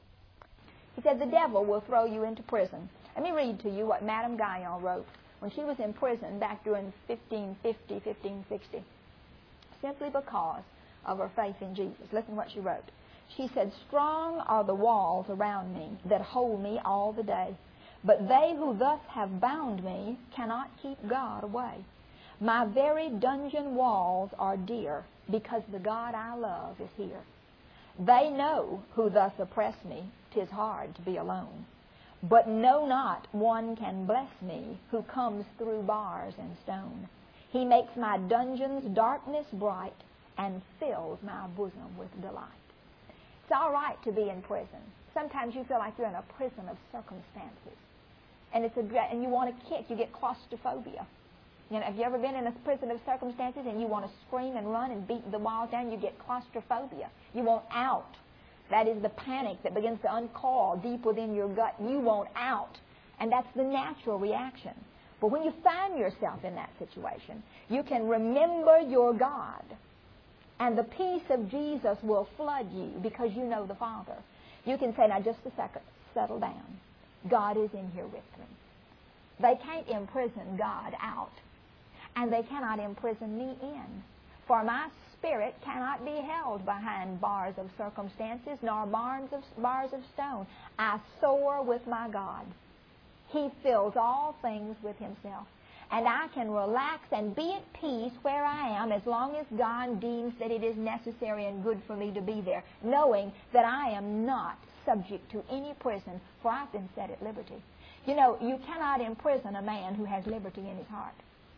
He said the devil will throw you into prison. Let me read to you what Madame Guyon wrote when she was in prison back during 1550, 1560, simply because of her faith in Jesus. Listen what she wrote. She said, "Strong are the walls around me that hold me all the day. But they who thus have bound me cannot keep God away. My very dungeon walls are dear, because the God I love is here. They know who thus oppress me, 'tis hard to be alone. But know not one can bless me, who comes through bars and stone. He makes my dungeon's darkness bright, and fills my bosom with delight." It's all right to be in prison. Sometimes you feel like you're in a prison of circumstances. And and you want to kick. You get claustrophobia. You know, have you ever been in a prison of circumstances and you want to scream and run and beat the walls down? You get claustrophobia. You want out. That is the panic that begins to uncoil deep within your gut. You want out. And that's the natural reaction. But when you find yourself in that situation, you can remember your God. And the peace of Jesus will flood you because you know the Father. You can say, now just a second, settle down. God is in here with me. They can't imprison God out, and they cannot imprison me in. For my spirit cannot be held behind bars of circumstances, nor bars of stone. I soar with my God. He fills all things with Himself. And I can relax and be at peace where I am as long as God deems that it is necessary and good for me to be there, knowing that I am not subject to any prison, for I've been set at liberty. You know, you cannot imprison a man who has liberty in his heart.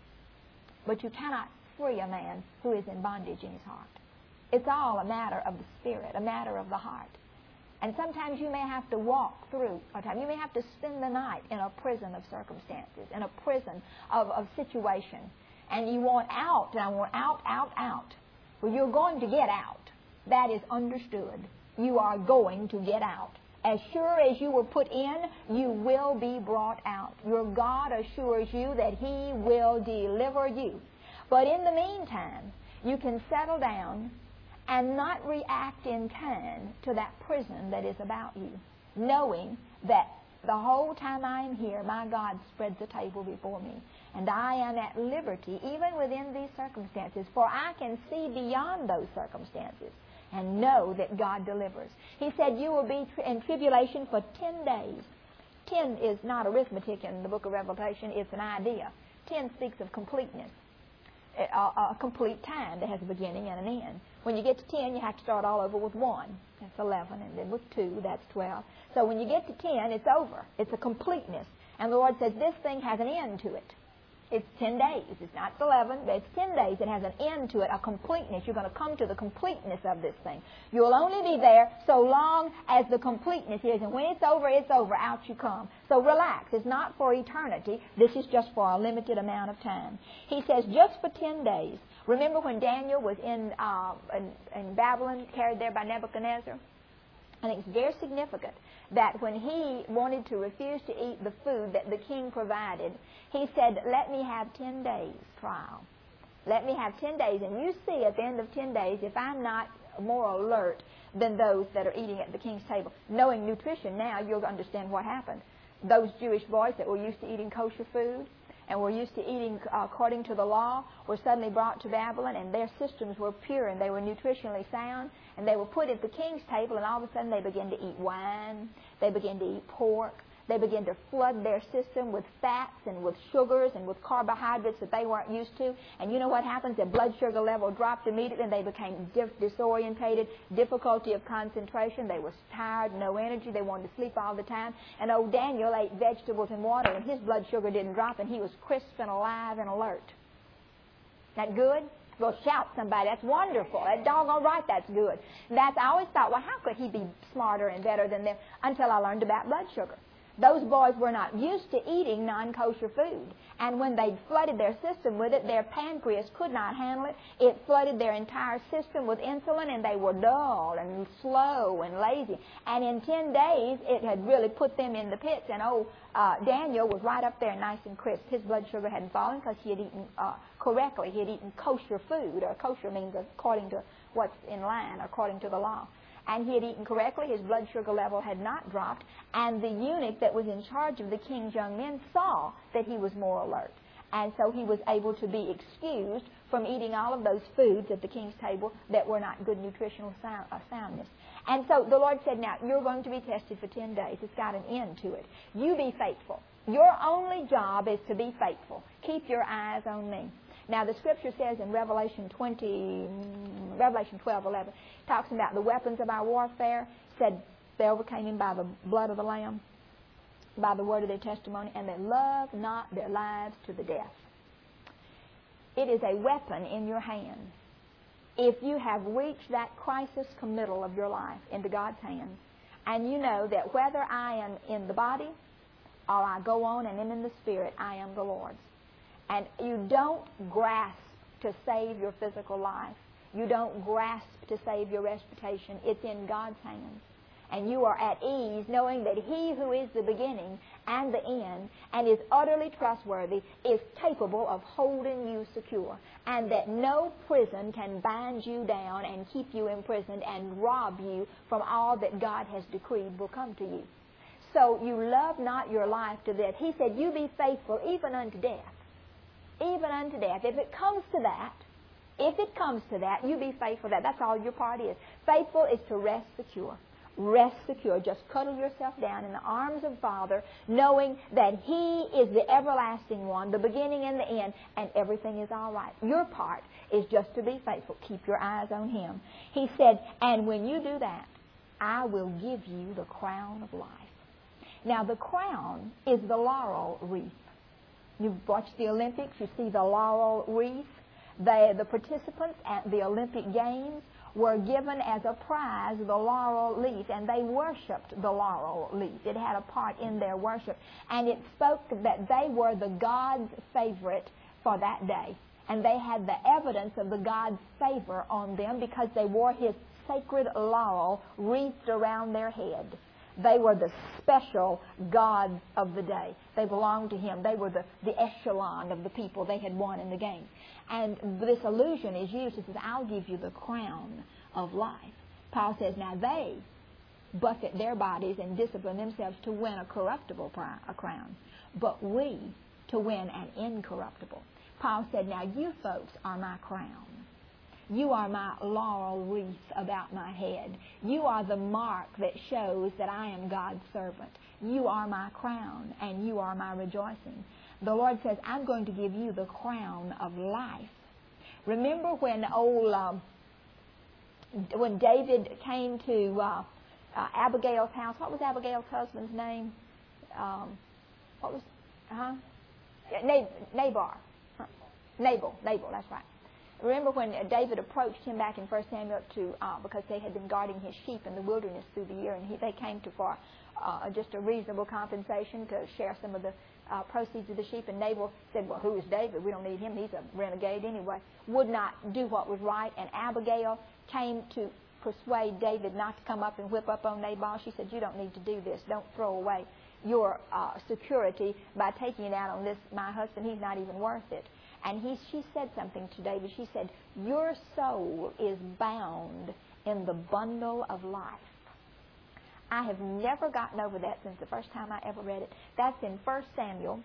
But you cannot free a man who is in bondage in his heart. It's all a matter of the spirit, a matter of the heart. And sometimes you may have to walk through a time. You may have to spend the night in a prison of circumstances, in a prison of situation. And you want out, and I want out. Well, you're going to get out. That is understood. You are going to get out. As sure as you were put in, you will be brought out. Your God assures you that He will deliver you. But in the meantime, you can settle down and not react in kind to that prison that is about you, knowing that the whole time I am here, my God spreads a table before me, and I am at liberty even within these circumstances, for I can see beyond those circumstances and know that God delivers. He said you will be in tribulation for 10 days. 10 is not arithmetic in the book of Revelation, it's an idea. 10 speaks of completeness, a complete time that has a beginning and an end. When you get to 10, you have to start all over with 1. That's 11. And then with 2, that's 12. So when you get to 10, it's over. It's a completeness. And the Lord says this thing has an end to it. It's 10 days. It's not 11, but it's 10 days. It has an end to it, a completeness. You're going to come to the completeness of this thing. You'll only be there so long as the completeness is. And when it's over, out you come. So relax. It's not for eternity. This is just for a limited amount of time. He says just for 10 days. Remember when Daniel was in Babylon, carried there by Nebuchadnezzar? I think it's very significant that when he wanted to refuse to eat the food that the king provided, he said, let me have 10 days trial. Let me have 10 days. And you see at the end of 10 days, if I'm not more alert than those that are eating at the king's table, knowing nutrition now, you'll understand what happened. Those Jewish boys that were used to eating kosher food and were used to eating according to the law were suddenly brought to Babylon, and their systems were pure and they were nutritionally sound, and they were put at the king's table, and all of a sudden they began to eat wine, they began to eat pork, they began to flood their system with fats and with sugars and with carbohydrates that they weren't used to. And you know what happens? Their blood sugar level dropped immediately, and they became disorientated, difficulty of concentration. They were tired, no energy. They wanted to sleep all the time. And old Daniel ate vegetables and water, and his blood sugar didn't drop, and he was crisp and alive and alert. That good? Well, shout somebody. That's wonderful. That doggone right, that's good. I always thought, well, how could he be smarter and better than them? Until I learned about blood sugar. Those boys were not used to eating non-kosher food. And when they flooded their system with it, their pancreas could not handle it. It flooded their entire system with insulin, and they were dull and slow and lazy. And in 10 days, it had really put them in the pits. And Daniel was right up there nice and crisp. His blood sugar hadn't fallen because he had eaten correctly. He had eaten kosher food, or kosher means according to what's in line, according to the law. And he had eaten correctly. His blood sugar level had not dropped. And the eunuch that was in charge of the king's young men saw that he was more alert. And so he was able to be excused from eating all of those foods at the king's table that were not good nutritional soundness. And so the Lord said, now, you're going to be tested for 10 days. It's got an end to it. You be faithful. Your only job is to be faithful. Keep your eyes on me. Now, the Scripture says in Revelation 12:11, talks about the weapons of our warfare, said they overcame him by the blood of the Lamb, by the word of their testimony, and they loved not their lives to the death. It is a weapon in your hand. If you have reached that crisis committal of your life into God's hands, and you know that whether I am in the body or I go on and am in the Spirit, I am the Lord's. And you don't grasp to save your physical life. You don't grasp to save your reputation. It's in God's hands. And you are at ease knowing that He who is the beginning and the end and is utterly trustworthy is capable of holding you secure. And that no prison can bind you down and keep you imprisoned and rob you from all that God has decreed will come to you. So you love not your life to death. He said, you be faithful even unto death. Even unto death. If it comes to that, you be faithful to that. That's all your part is. Faithful is to rest secure. Rest secure. Just cuddle yourself down in the arms of Father, knowing that He is the everlasting one, the beginning and the end, and everything is all right. Your part is just to be faithful. Keep your eyes on Him. He said, and when you do that, I will give you the crown of life. Now, the crown is the laurel wreath. You've watched the Olympics, you see the laurel wreath. The participants at the Olympic Games were given as a prize the laurel leaf, and they worshipped the laurel leaf. It had a part in their worship. And it spoke that they were the God's favorite for that day. And they had the evidence of the God's favor on them because they wore His sacred laurel wreathed around their head. They were the special gods of the day. They belonged to Him. They were the echelon of the people they had won in the game. And this allusion is used. It says, I'll give you the crown of life. Paul says, now they buffet their bodies and discipline themselves to win a corruptible crown, but we to win an incorruptible. Paul said, now you folks are my crown. You are my laurel wreath about my head. You are the mark that shows that I am God's servant. You are my crown, and you are my rejoicing. The Lord says, I'm going to give you the crown of life. Remember when when David came to Abigail's house? What was Abigail's husband's name? Nabal, that's right. Remember when David approached him back in 1 Samuel because they had been guarding his sheep in the wilderness through the year, and they came for just a reasonable compensation to share some of the proceeds of the sheep. And Nabal said, well, who is David? We don't need him. He's a renegade anyway. Would not do what was right. And Abigail came to persuade David not to come up and whip up on Nabal. She said, you don't need to do this. Don't throw away your security by taking it out on this, my husband. He's not even worth it. And she said something to David. She said, your soul is bound in the bundle of life. I have never gotten over that since the first time I ever read it. That's in 1 Samuel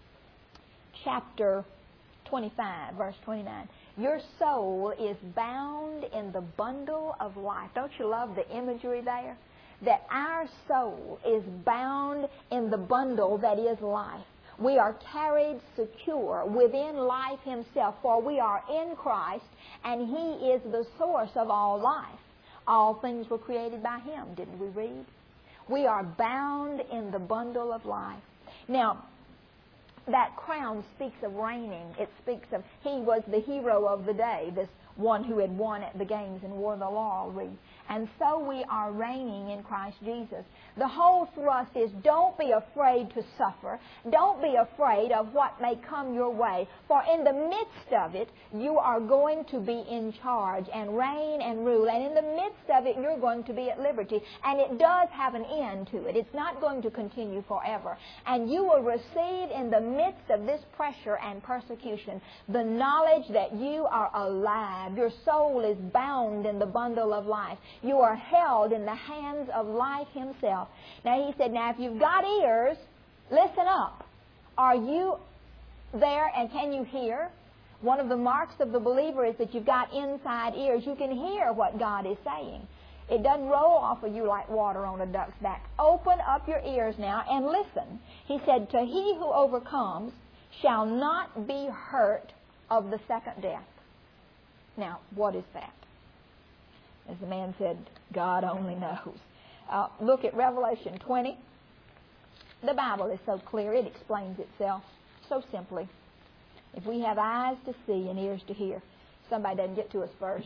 chapter 25, verse 29. Your soul is bound in the bundle of life. Don't you love the imagery there? That our soul is bound in the bundle that is life. We are carried secure within life himself, for we are in Christ, and he is the source of all life. All things were created by him, didn't we read? We are bound in the bundle of life. Now, that crown speaks of reigning. It speaks of he was the hero of the day, this one who had won at the games and wore the laurel wreath. And so we are reigning in Christ Jesus. The whole thrust is don't be afraid to suffer. Don't be afraid of what may come your way. For in the midst of it, you are going to be in charge and reign and rule. And in the midst of it, you're going to be at liberty. And it does have an end to it. It's not going to continue forever. And you will receive in the midst of this pressure and persecution the knowledge that you are alive. Your soul is bound in the bundle of life. You are held in the hands of life himself. Now he said, now if you've got ears, listen up. Are you there and can you hear? One of the marks of the believer is that you've got inside ears. You can hear what God is saying. It doesn't roll off of you like water on a duck's back. Open up your ears now and listen. He said, to he who overcomes shall not be hurt of the second death. Now, what is that? As the man said, God only knows. Look at Revelation 20. The Bible is so clear. It explains itself so simply. If we have eyes to see and ears to hear, somebody doesn't get to us first.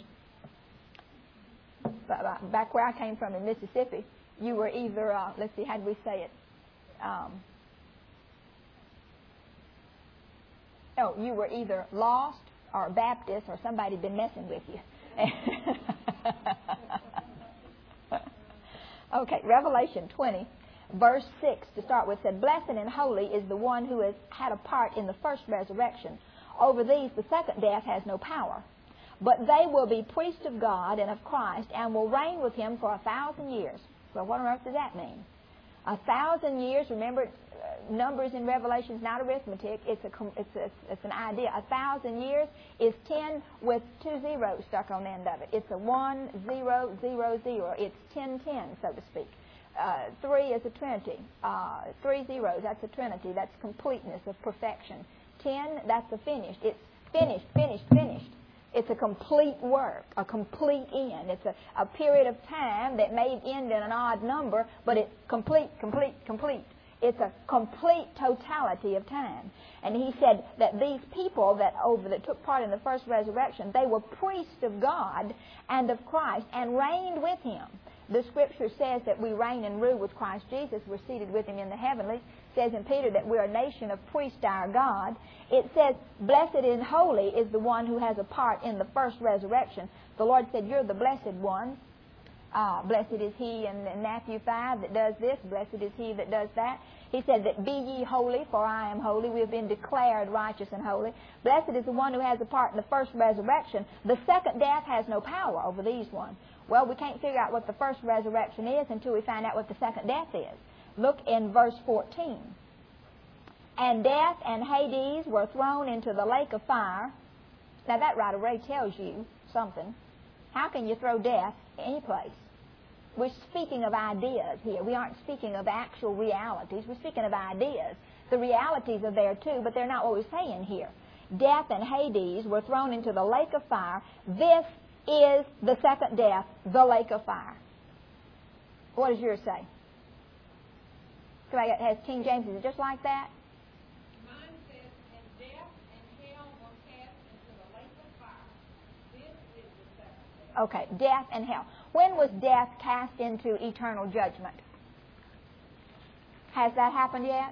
But back where I came from in Mississippi, you were either, let's see, how did we say it? You were either lost or Baptist or somebody had been messing with you. Okay, Revelation 20, verse 6 to start with said, blessed and holy is the one who has had a part in the first resurrection. Over these the second death has no power. But they will be priests of God and of Christ and will reign with him for 1,000 years. Well, what on earth does that mean? 1,000 years, remember, numbers in Revelation is not arithmetic. It's an idea. 1,000 years is 10 with 2 zeros stuck on the end of it. It's a 1, 0, 0, 0. It's 10, 10, so to speak. 3 is a trinity. 3 zeros, that's a trinity. That's completeness of perfection. 10, that's a finished. It's finished, finished, finished. It's a complete work, a complete end. It's a period of time that may end in an odd number, but it's complete, complete, complete. It's a complete totality of time. And he said that these people that took part in the first resurrection, they were priests of God and of Christ and reigned with him. The Scripture says that we reign and rule with Christ Jesus. We're seated with him in the heavenlies. It says in Peter that we're a nation of priests to our God. It says, blessed and holy is the one who has a part in the first resurrection. The Lord said, you're the blessed one. Blessed is he in Matthew 5 that does this. Blessed is he that does that. He said that be ye holy, for I am holy. We have been declared righteous and holy. Blessed is the one who has a part in the first resurrection. The second death has no power over these ones. Well, we can't figure out what the first resurrection is until we find out what the second death is. Look in verse 14. And death and Hades were thrown into the lake of fire. Now that right away tells you something. How can you throw death any place? We're speaking of ideas here. We aren't speaking of actual realities. We're speaking of ideas. The realities are there too, but they're not what we're saying here. Death and Hades were thrown into the lake of fire. This is the second death, the lake of fire. What does yours say? Somebody has King James. Is it just like that? Mine says Okay, death and hell. When was death cast into eternal judgment? Has that happened yet?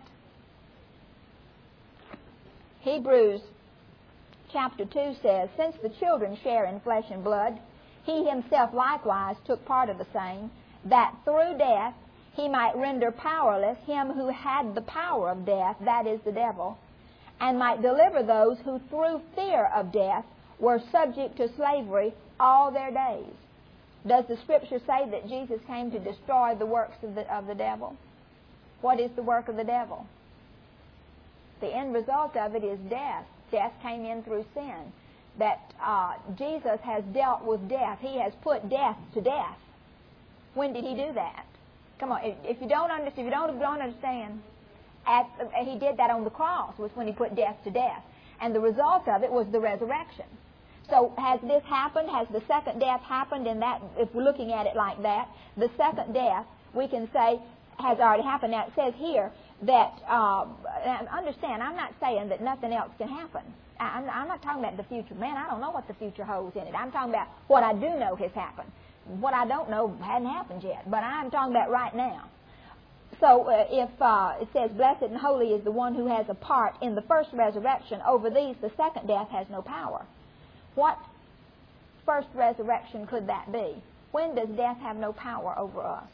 Hebrews chapter 2 says, since the children share in flesh and blood, he himself likewise took part of the same, that through death he might render powerless him who had the power of death, that is the devil, and might deliver those who through fear of death were subject to slavery all their days. Does the Scripture say that Jesus came to destroy the works of the devil? What is the work of the devil? The end result of it is death. Death came in through sin. That Jesus has dealt with death. He has put death to death. When did he do that? Come on, if you don't understand, he did that on the cross, was when he put death to death. And the result of it was the resurrection. So has this happened? Has the second death happened in that, if we're looking at it like that, the second death, we can say, has already happened. Now, it says here that, understand, I'm not saying that nothing else can happen. I'm not talking about the future. Man, I don't know what the future holds in it. I'm talking about what I do know has happened. What I don't know hadn't happened yet, but I'm talking about right now. So if it says, blessed and holy is the one who has a part in the first resurrection, over these the second death has no power. What first resurrection could that be? When does death have no power over us?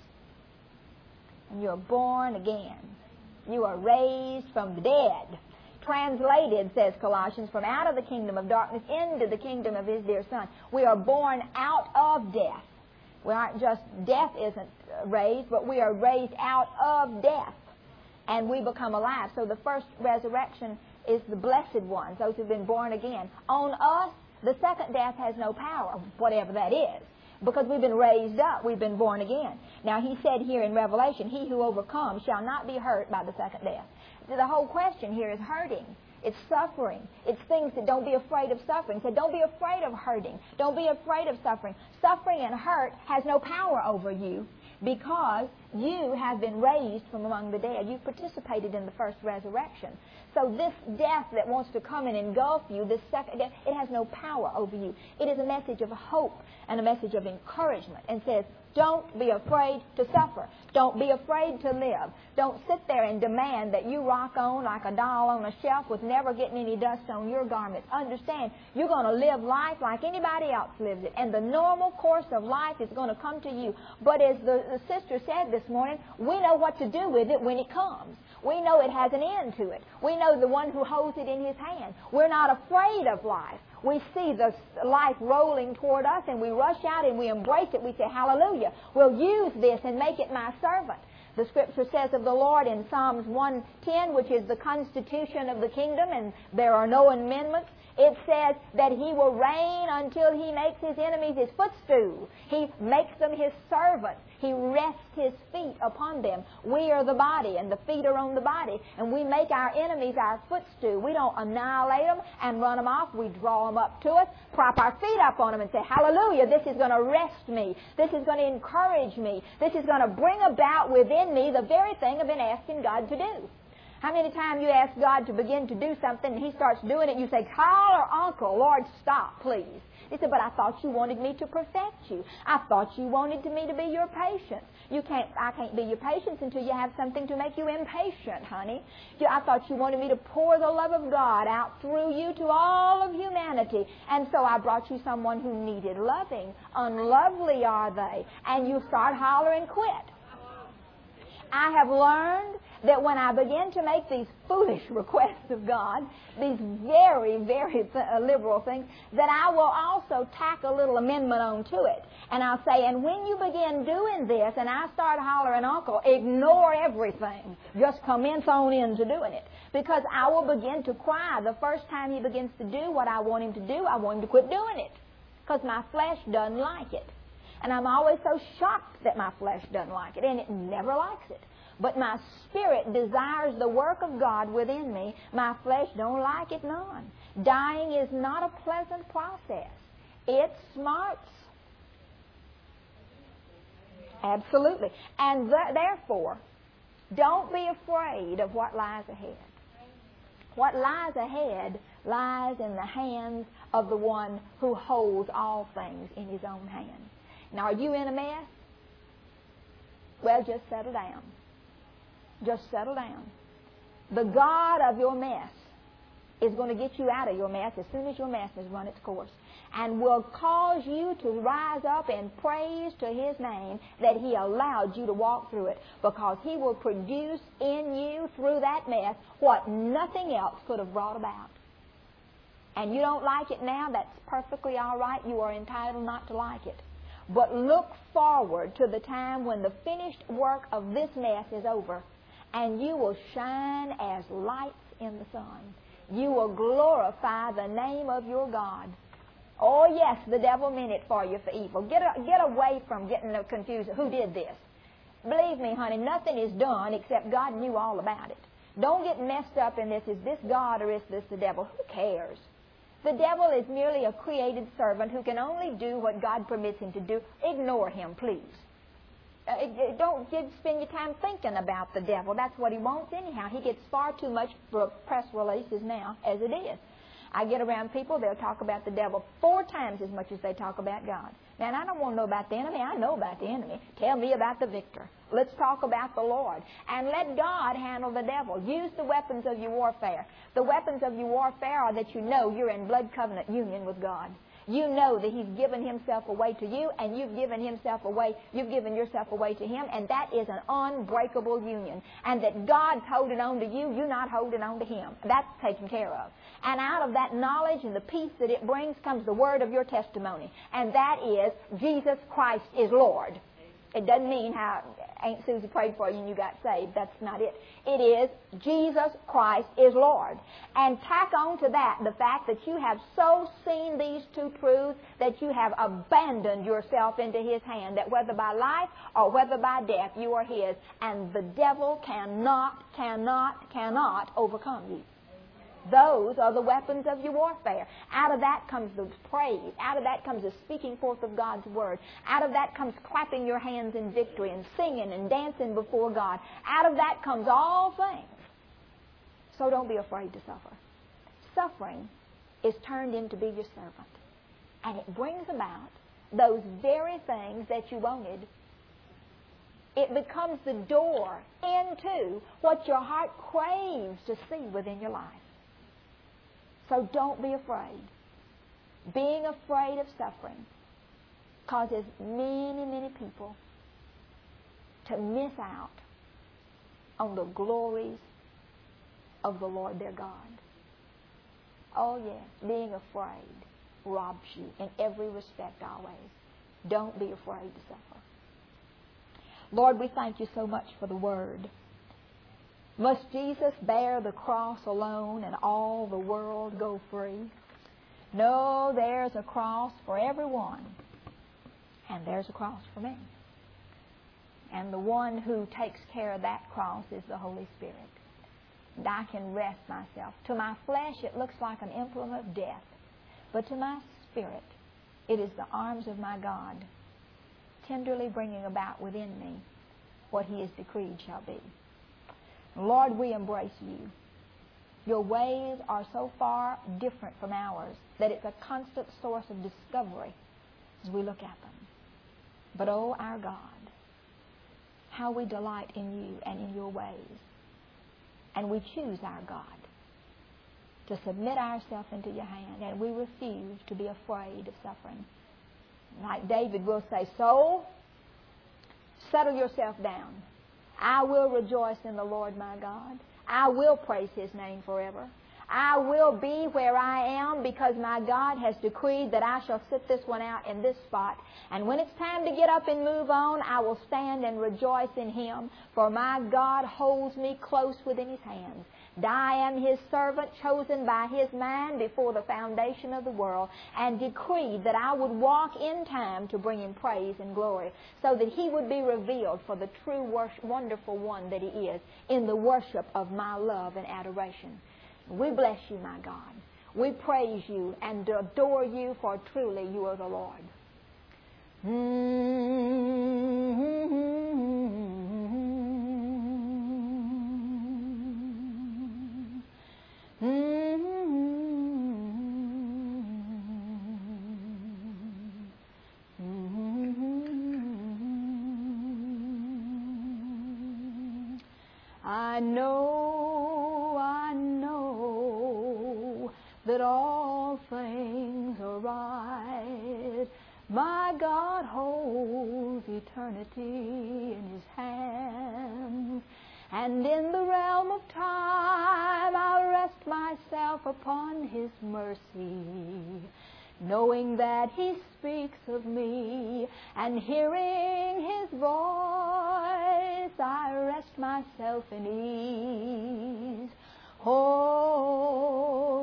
And you're born again. You are raised from the dead. Translated, says Colossians, from out of the kingdom of darkness into the kingdom of his dear Son. We are born out of death. We aren't just, death isn't raised, but we are raised out of death. And we become alive. So the first resurrection is the blessed ones, those who've been born again. On us, the second death has no power, whatever that is, because we've been raised up, we've been born again. Now, he said here in Revelation, he who overcomes shall not be hurt by the second death. The whole question here is hurting. It's suffering. It's things that don't be afraid of suffering. So don't be afraid of hurting. Don't be afraid of suffering. Suffering and hurt has no power over you because you have been raised from among the dead. You've participated in the first resurrection. So this death that wants to come and engulf you, this second death, it has no power over you. It is a message of hope and a message of encouragement, and says, don't be afraid to suffer. Don't be afraid to live. Don't sit there and demand that you rock on like a doll on a shelf with never getting any dust on your garments. Understand, you're going to live life like anybody else lives it, and the normal course of life is going to come to you. But as the sister said this morning, we know what to do with it when it comes. We know it has an end to it. We know the one who holds it in his hand. We're not afraid of life. We see the life rolling toward us, and we rush out and we embrace it. We say, hallelujah. We'll use this and make it my servant. The Scripture says of the Lord in Psalms 110, which is the constitution of the kingdom, and there are no amendments, it says that he will reign until he makes his enemies his footstool. He makes them his servants. He rests his feet upon them. We are the body, and the feet are on the body, and we make our enemies our footstool. We don't annihilate them and run them off. We draw them up to us, prop our feet up on them, and say, hallelujah, this is going to rest me. This is going to encourage me. This is going to bring about within me the very thing I've been asking God to do. How many times you ask God to begin to do something and he starts doing it, you say, call or uncle, Lord, stop, please. He said, but I thought you wanted me to perfect you. I thought you wanted me to be your patience. I can't be your patience until you have something to make you impatient, honey. I thought you wanted me to pour the love of God out through you to all of humanity. And so I brought you someone who needed loving. Unlovely are they. And you start hollering, quit. I have learned that when I begin to make these foolish requests of God, these very, very liberal things, that I will also tack a little amendment onto it. And I'll say, and when you begin doing this, and I start hollering, uncle, ignore everything. Just commence on into doing it. Because I will begin to cry the first time he begins to do what I want him to do. I want him to quit doing it. Because my flesh doesn't like it. And I'm always so shocked that my flesh doesn't like it, and it never likes it. But my spirit desires the work of God within me. My flesh don't like it none. Dying is not a pleasant process. It smarts. Absolutely. And therefore, don't be afraid of what lies ahead. What lies ahead lies in the hands of the one who holds all things in his own hand. Now, are you in a mess? Well, just settle down. Just settle down. The God of your mess is going to get you out of your mess as soon as your mess has run its course, and will cause you to rise up in praise to His name that He allowed you to walk through it, because He will produce in you through that mess what nothing else could have brought about. And you don't like it now, that's perfectly all right. You are entitled not to like it. But look forward to the time when the finished work of this mess is over, and you will shine as lights in the sun. You will glorify the name of your God. Oh, yes, the devil meant it for you for evil. Get away from getting confused. Who did this? Believe me, honey, nothing is done except God knew all about it. Don't get messed up in this. Is this God or is this the devil? Who cares? The devil is merely a created servant who can only do what God permits him to do. Ignore him, please. Don't spend your time thinking about the devil. That's what he wants anyhow. He gets far too much for press releases now as it is. I get around people, they'll talk about the devil 4 times as much as they talk about God. Man, I don't want to know about the enemy. I know about the enemy. Tell me about the victor. Let's talk about the Lord. And let God handle the devil. Use the weapons of your warfare. The weapons of your warfare are that you know you're in blood covenant union with God. You know that He's given Himself away to you, and you've given yourself away to Him, and that is an unbreakable union. And that God's holding on to you, you're not holding on to Him. That's taken care of. And out of that knowledge and the peace that it brings comes the word of your testimony, and that is, Jesus Christ is Lord. It doesn't mean how Aunt Susie prayed for you and you got saved. That's not it. It is Jesus Christ is Lord. And tack on to that the fact that you have so seen these 2 truths that you have abandoned yourself into His hand, that whether by life or whether by death, you are His. And the devil cannot overcome you. Those are the weapons of your warfare. Out of that comes the praise. Out of that comes the speaking forth of God's Word. Out of that comes clapping your hands in victory and singing and dancing before God. Out of that comes all things. So don't be afraid to suffer. Suffering is turned into be your servant. And it brings about those very things that you wanted. It becomes the door into what your heart craves to see within your life. So don't be afraid. Being afraid of suffering causes many people to miss out on the glories of the Lord their God. Oh, yes, being afraid robs you in every respect always. Don't be afraid to suffer. Lord, we thank you so much for the Word. Must Jesus bear the cross alone and all the world go free? No, there's a cross for everyone, and there's a cross for me. And the one who takes care of that cross is the Holy Spirit. And I can rest myself. To my flesh, it looks like an emblem of death, but to my spirit, it is the arms of my God, tenderly bringing about within me what He has decreed shall be. Lord, we embrace you. Your ways are so far different from ours that it's a constant source of discovery as we look at them. But, oh, our God, how we delight in you and in your ways. And we choose, our God, to submit ourselves into your hand, and we refuse to be afraid of suffering. Like David will say, soul, settle yourself down. I will rejoice in the Lord my God. I will praise His name forever. I will be where I am because my God has decreed that I shall sit this one out in this spot. And when it's time to get up and move on, I will stand and rejoice in Him, for my God holds me close within His hands. And I am His servant, chosen by His mind before the foundation of the world, and decreed that I would walk in time to bring Him praise and glory, so that He would be revealed for the true, wonderful one that He is in the worship of my love and adoration. We bless you, my God. We praise you and adore you, for truly you are the Lord. that all things are right. My God holds eternity in His hands, and in the realm of time I'll rest myself upon His mercy, knowing that He speaks of me, and hearing His voice I rest myself in ease. Oh,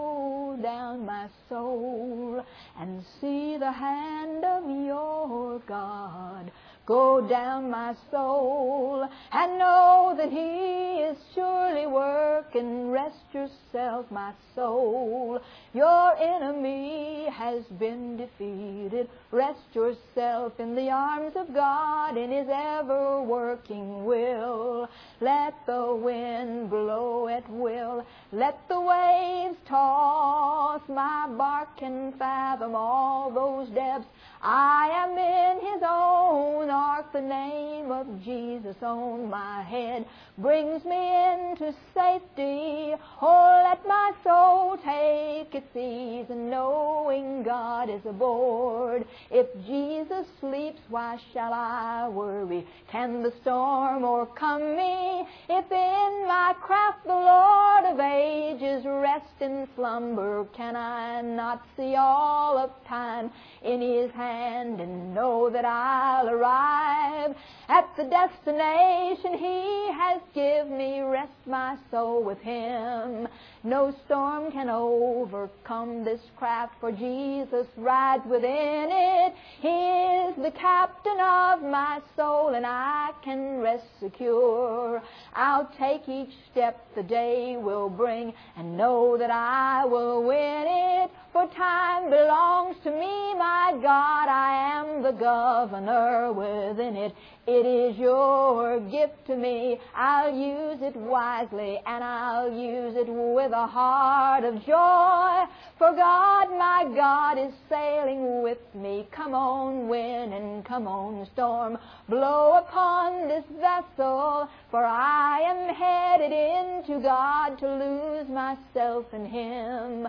go down, my soul, and see the hand of your God. Go down, my soul, and know that He is surely working. Rest yourself, my soul. Your enemy has been defeated. Rest yourself in the arms of God in His ever-working will. Let the wind blow at will. Let the waves toss. My bark can fathom all those depths. I am in His own ark. The name of Jesus on my head brings me into safety. Oh, let my soul take its ease, knowing God is aboard. If Jesus sleeps, why shall I worry? Can the storm o'ercome me? If in my craft the Lord of ages rests in slumber, can I not see all of time in His hand and know that I'll arrive at the destination He has given me? Rest my soul with Him. No storm can overcome this craft, for Jesus rides within it. He is the captain of my soul, and I can rest secure. I'll take each step the day will bring, and know that I will win it. For time belongs to me, my God, I am the governor within it. It is your gift to me. I'll use it wisely, and I'll use it with a heart of joy. For God, my God, is sailing with me. Come on, wind, and come on, storm. Blow upon this vessel, for I am headed into God to lose myself in Him.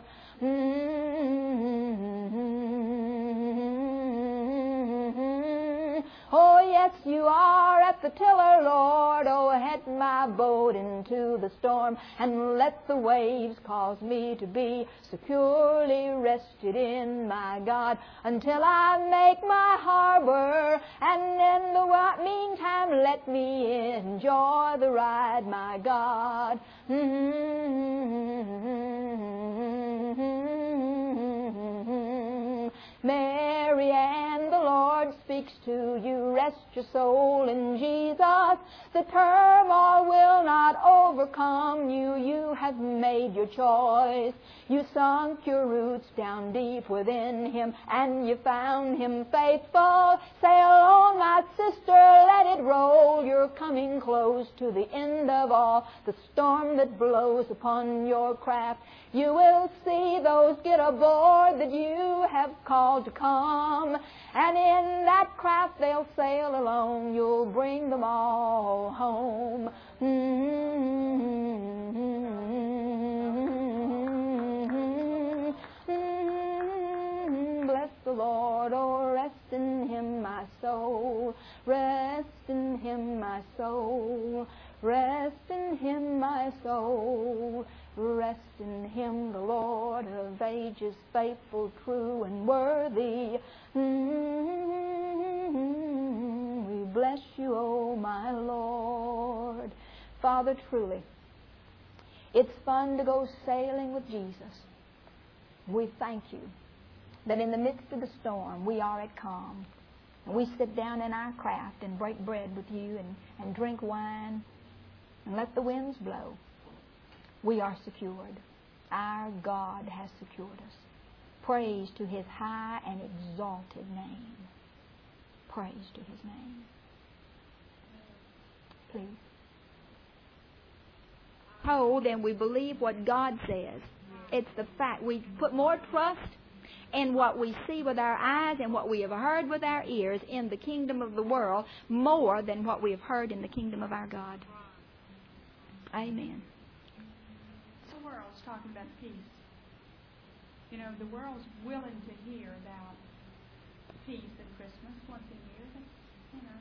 Oh, yes, you are at the tiller, Lord. Oh, head my boat into the storm, and let the waves cause me to be securely rested in my God, until I make my harbor. And in the meantime, let me enjoy the ride, my God. Mary Ann, the Lord speaks to you. Rest your soul in Jesus. The turmoil will not overcome you. You have made your choice. You sunk your roots down deep within Him, and you found Him faithful. Sail on, my sister, let it roll. You're coming close to the end of all the storm that blows upon your craft. You will see those get aboard that you have called to come, and in that craft they'll sail alone. You'll bring them all home. Bless the Lord, oh, rest in Him, my soul. Rest in Him, my soul. Rest in Him, my soul. Rest in Him, the Lord of ages, faithful, true, and worthy. We bless you, oh my Lord. Father, truly, it's fun to go sailing with Jesus. We thank you that in the midst of the storm, we are at calm. We sit down in our craft and break bread with you and drink wine and let the winds blow. We are secured. Our God has secured us. Praise to His high and exalted name. Praise to His name. Please. Oh, then we believe what God says. It's the fact. We put more trust in what we see with our eyes and what we have heard with our ears in the kingdom of the world more than what we have heard in the kingdom of our God. Amen. Talking about peace. You know, the world's willing to hear about peace at Christmas once a year, but, you know.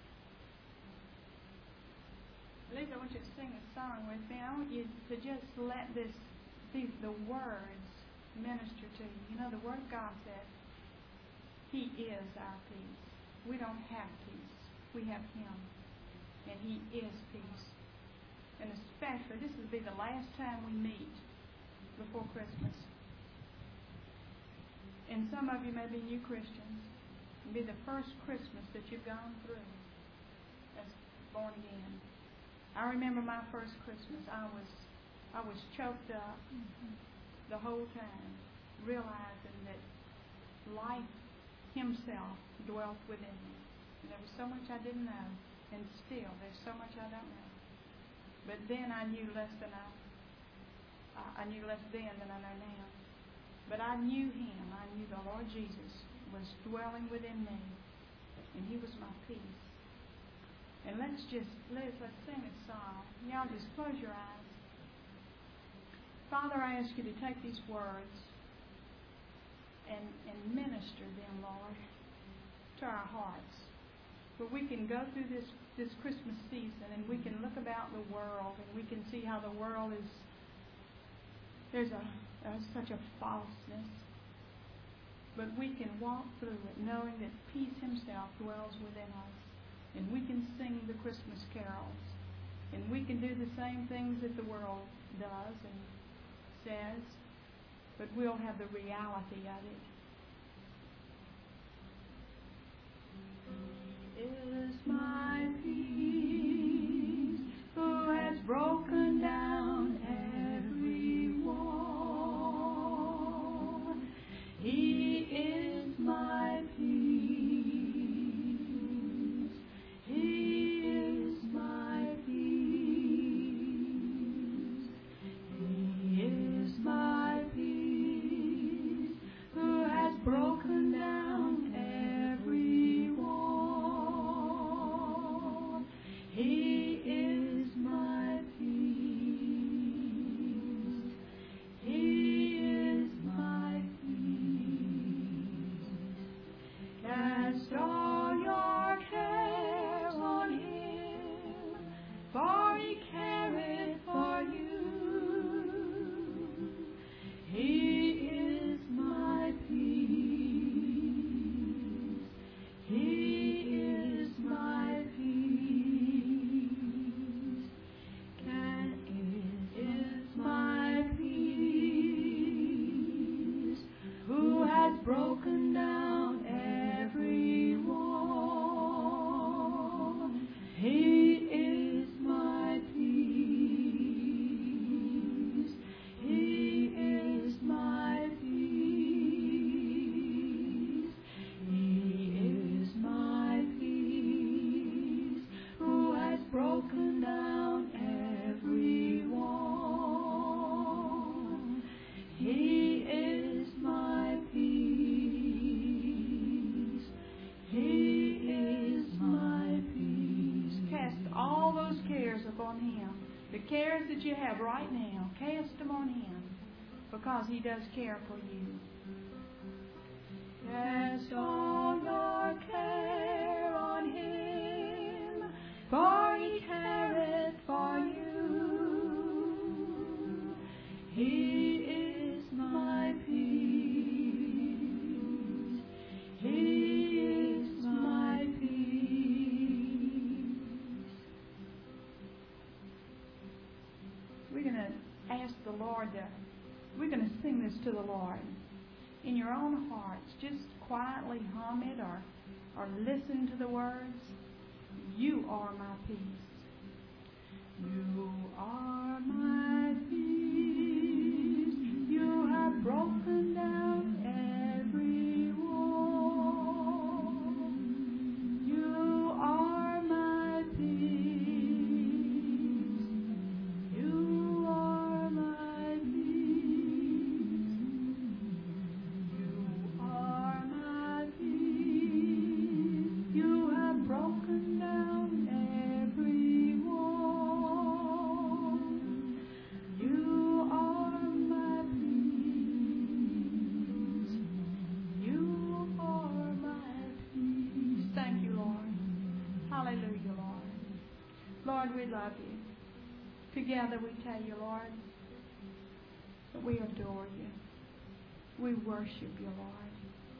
Liz, I want you to sing a song with me. I want you to just let the words minister to you. You know, the Word of God says He is our peace. We don't have peace. We have Him. And He is peace. And especially, this will be the last time we meet before Christmas. And some of you may be new Christians. It'll be the first Christmas that you've gone through as born again. I remember my first Christmas. I was choked up the whole time, realizing that life Himself dwelt within me. And there was so much I didn't know, and still there's so much I don't know. But then I knew less then than I know now. But I knew Him. I knew the Lord Jesus was dwelling within me, and He was my peace. And let's sing a song. Y'all just close your eyes. Father, I ask you to take these words and minister them, Lord, to our hearts. Where we can go through this Christmas season and we can look about the world and we can see how the world is, there's such a falseness. But we can walk through it knowing that peace Himself dwells within us. And we can sing the Christmas carols. And we can do the same things that the world does and says. But we'll have the reality of it. He is my peace, who has broken down every wall. He is my peace. Broken down every wall. He is my peace. He is my peace. Cast all your cares on Him, for He careth for you. He is my peace. Broken down every wall. He is my peace. He is my peace. He is my peace, who has broken down every wall. He is my peace. All those cares upon Him. The cares that you have right now, cast them on Him, because He does care for you. Cast all your care on Him, for He careth for you. He is my peace. He is my peace. We're going to ask the Lord we're going to sing this to the Lord. In your own hearts, just quietly hum it or listen to the words. You are my peace. You are my peace. You have broken down every wall. You are my peace. You are my peace. You are my peace. You have broken down every wall. we love you. Together we tell you, Lord, that we adore you. We worship you, Lord.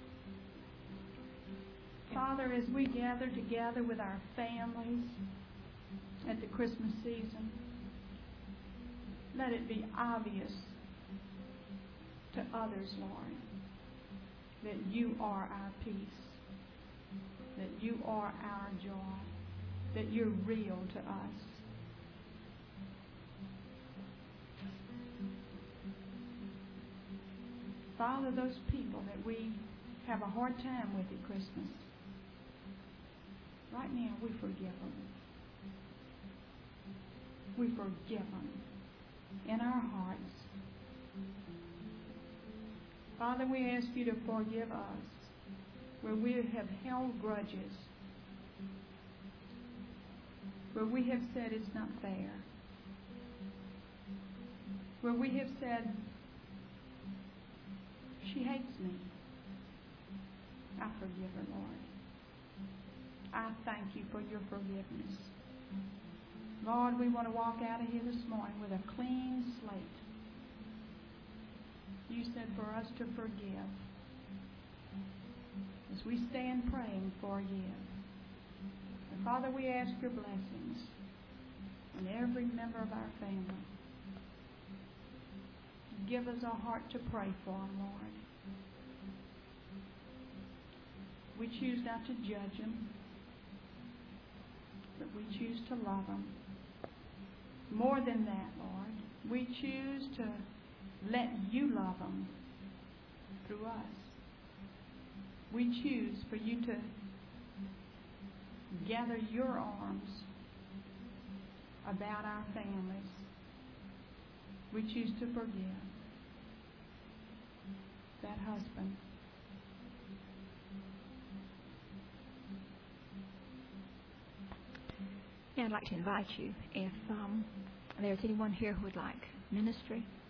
Father, as we gather together with our families at the Christmas season, let it be obvious to others, Lord, that you are our peace, that you are our joy, that you're real to us. Father, those people that we have a hard time with at Christmas, right now we forgive them. We forgive them in our hearts. Father, we ask you to forgive us where we have held grudges, where we have said it's not fair, where we have said, she hates me. I forgive her, Lord. I thank you for your forgiveness. Lord, we want to walk out of here this morning with a clean slate. You said for us to forgive. As we stand praying, forgive. And Father, we ask your blessings on every member of our family. Give us a heart to pray for them, Lord. We choose not to judge them, but we choose to love them. More than that, Lord, we choose to let you love them through us. We choose for you to gather your arms about our families. We choose to forgive that husband. Now I'd like to invite you, if there's anyone here who would like ministry,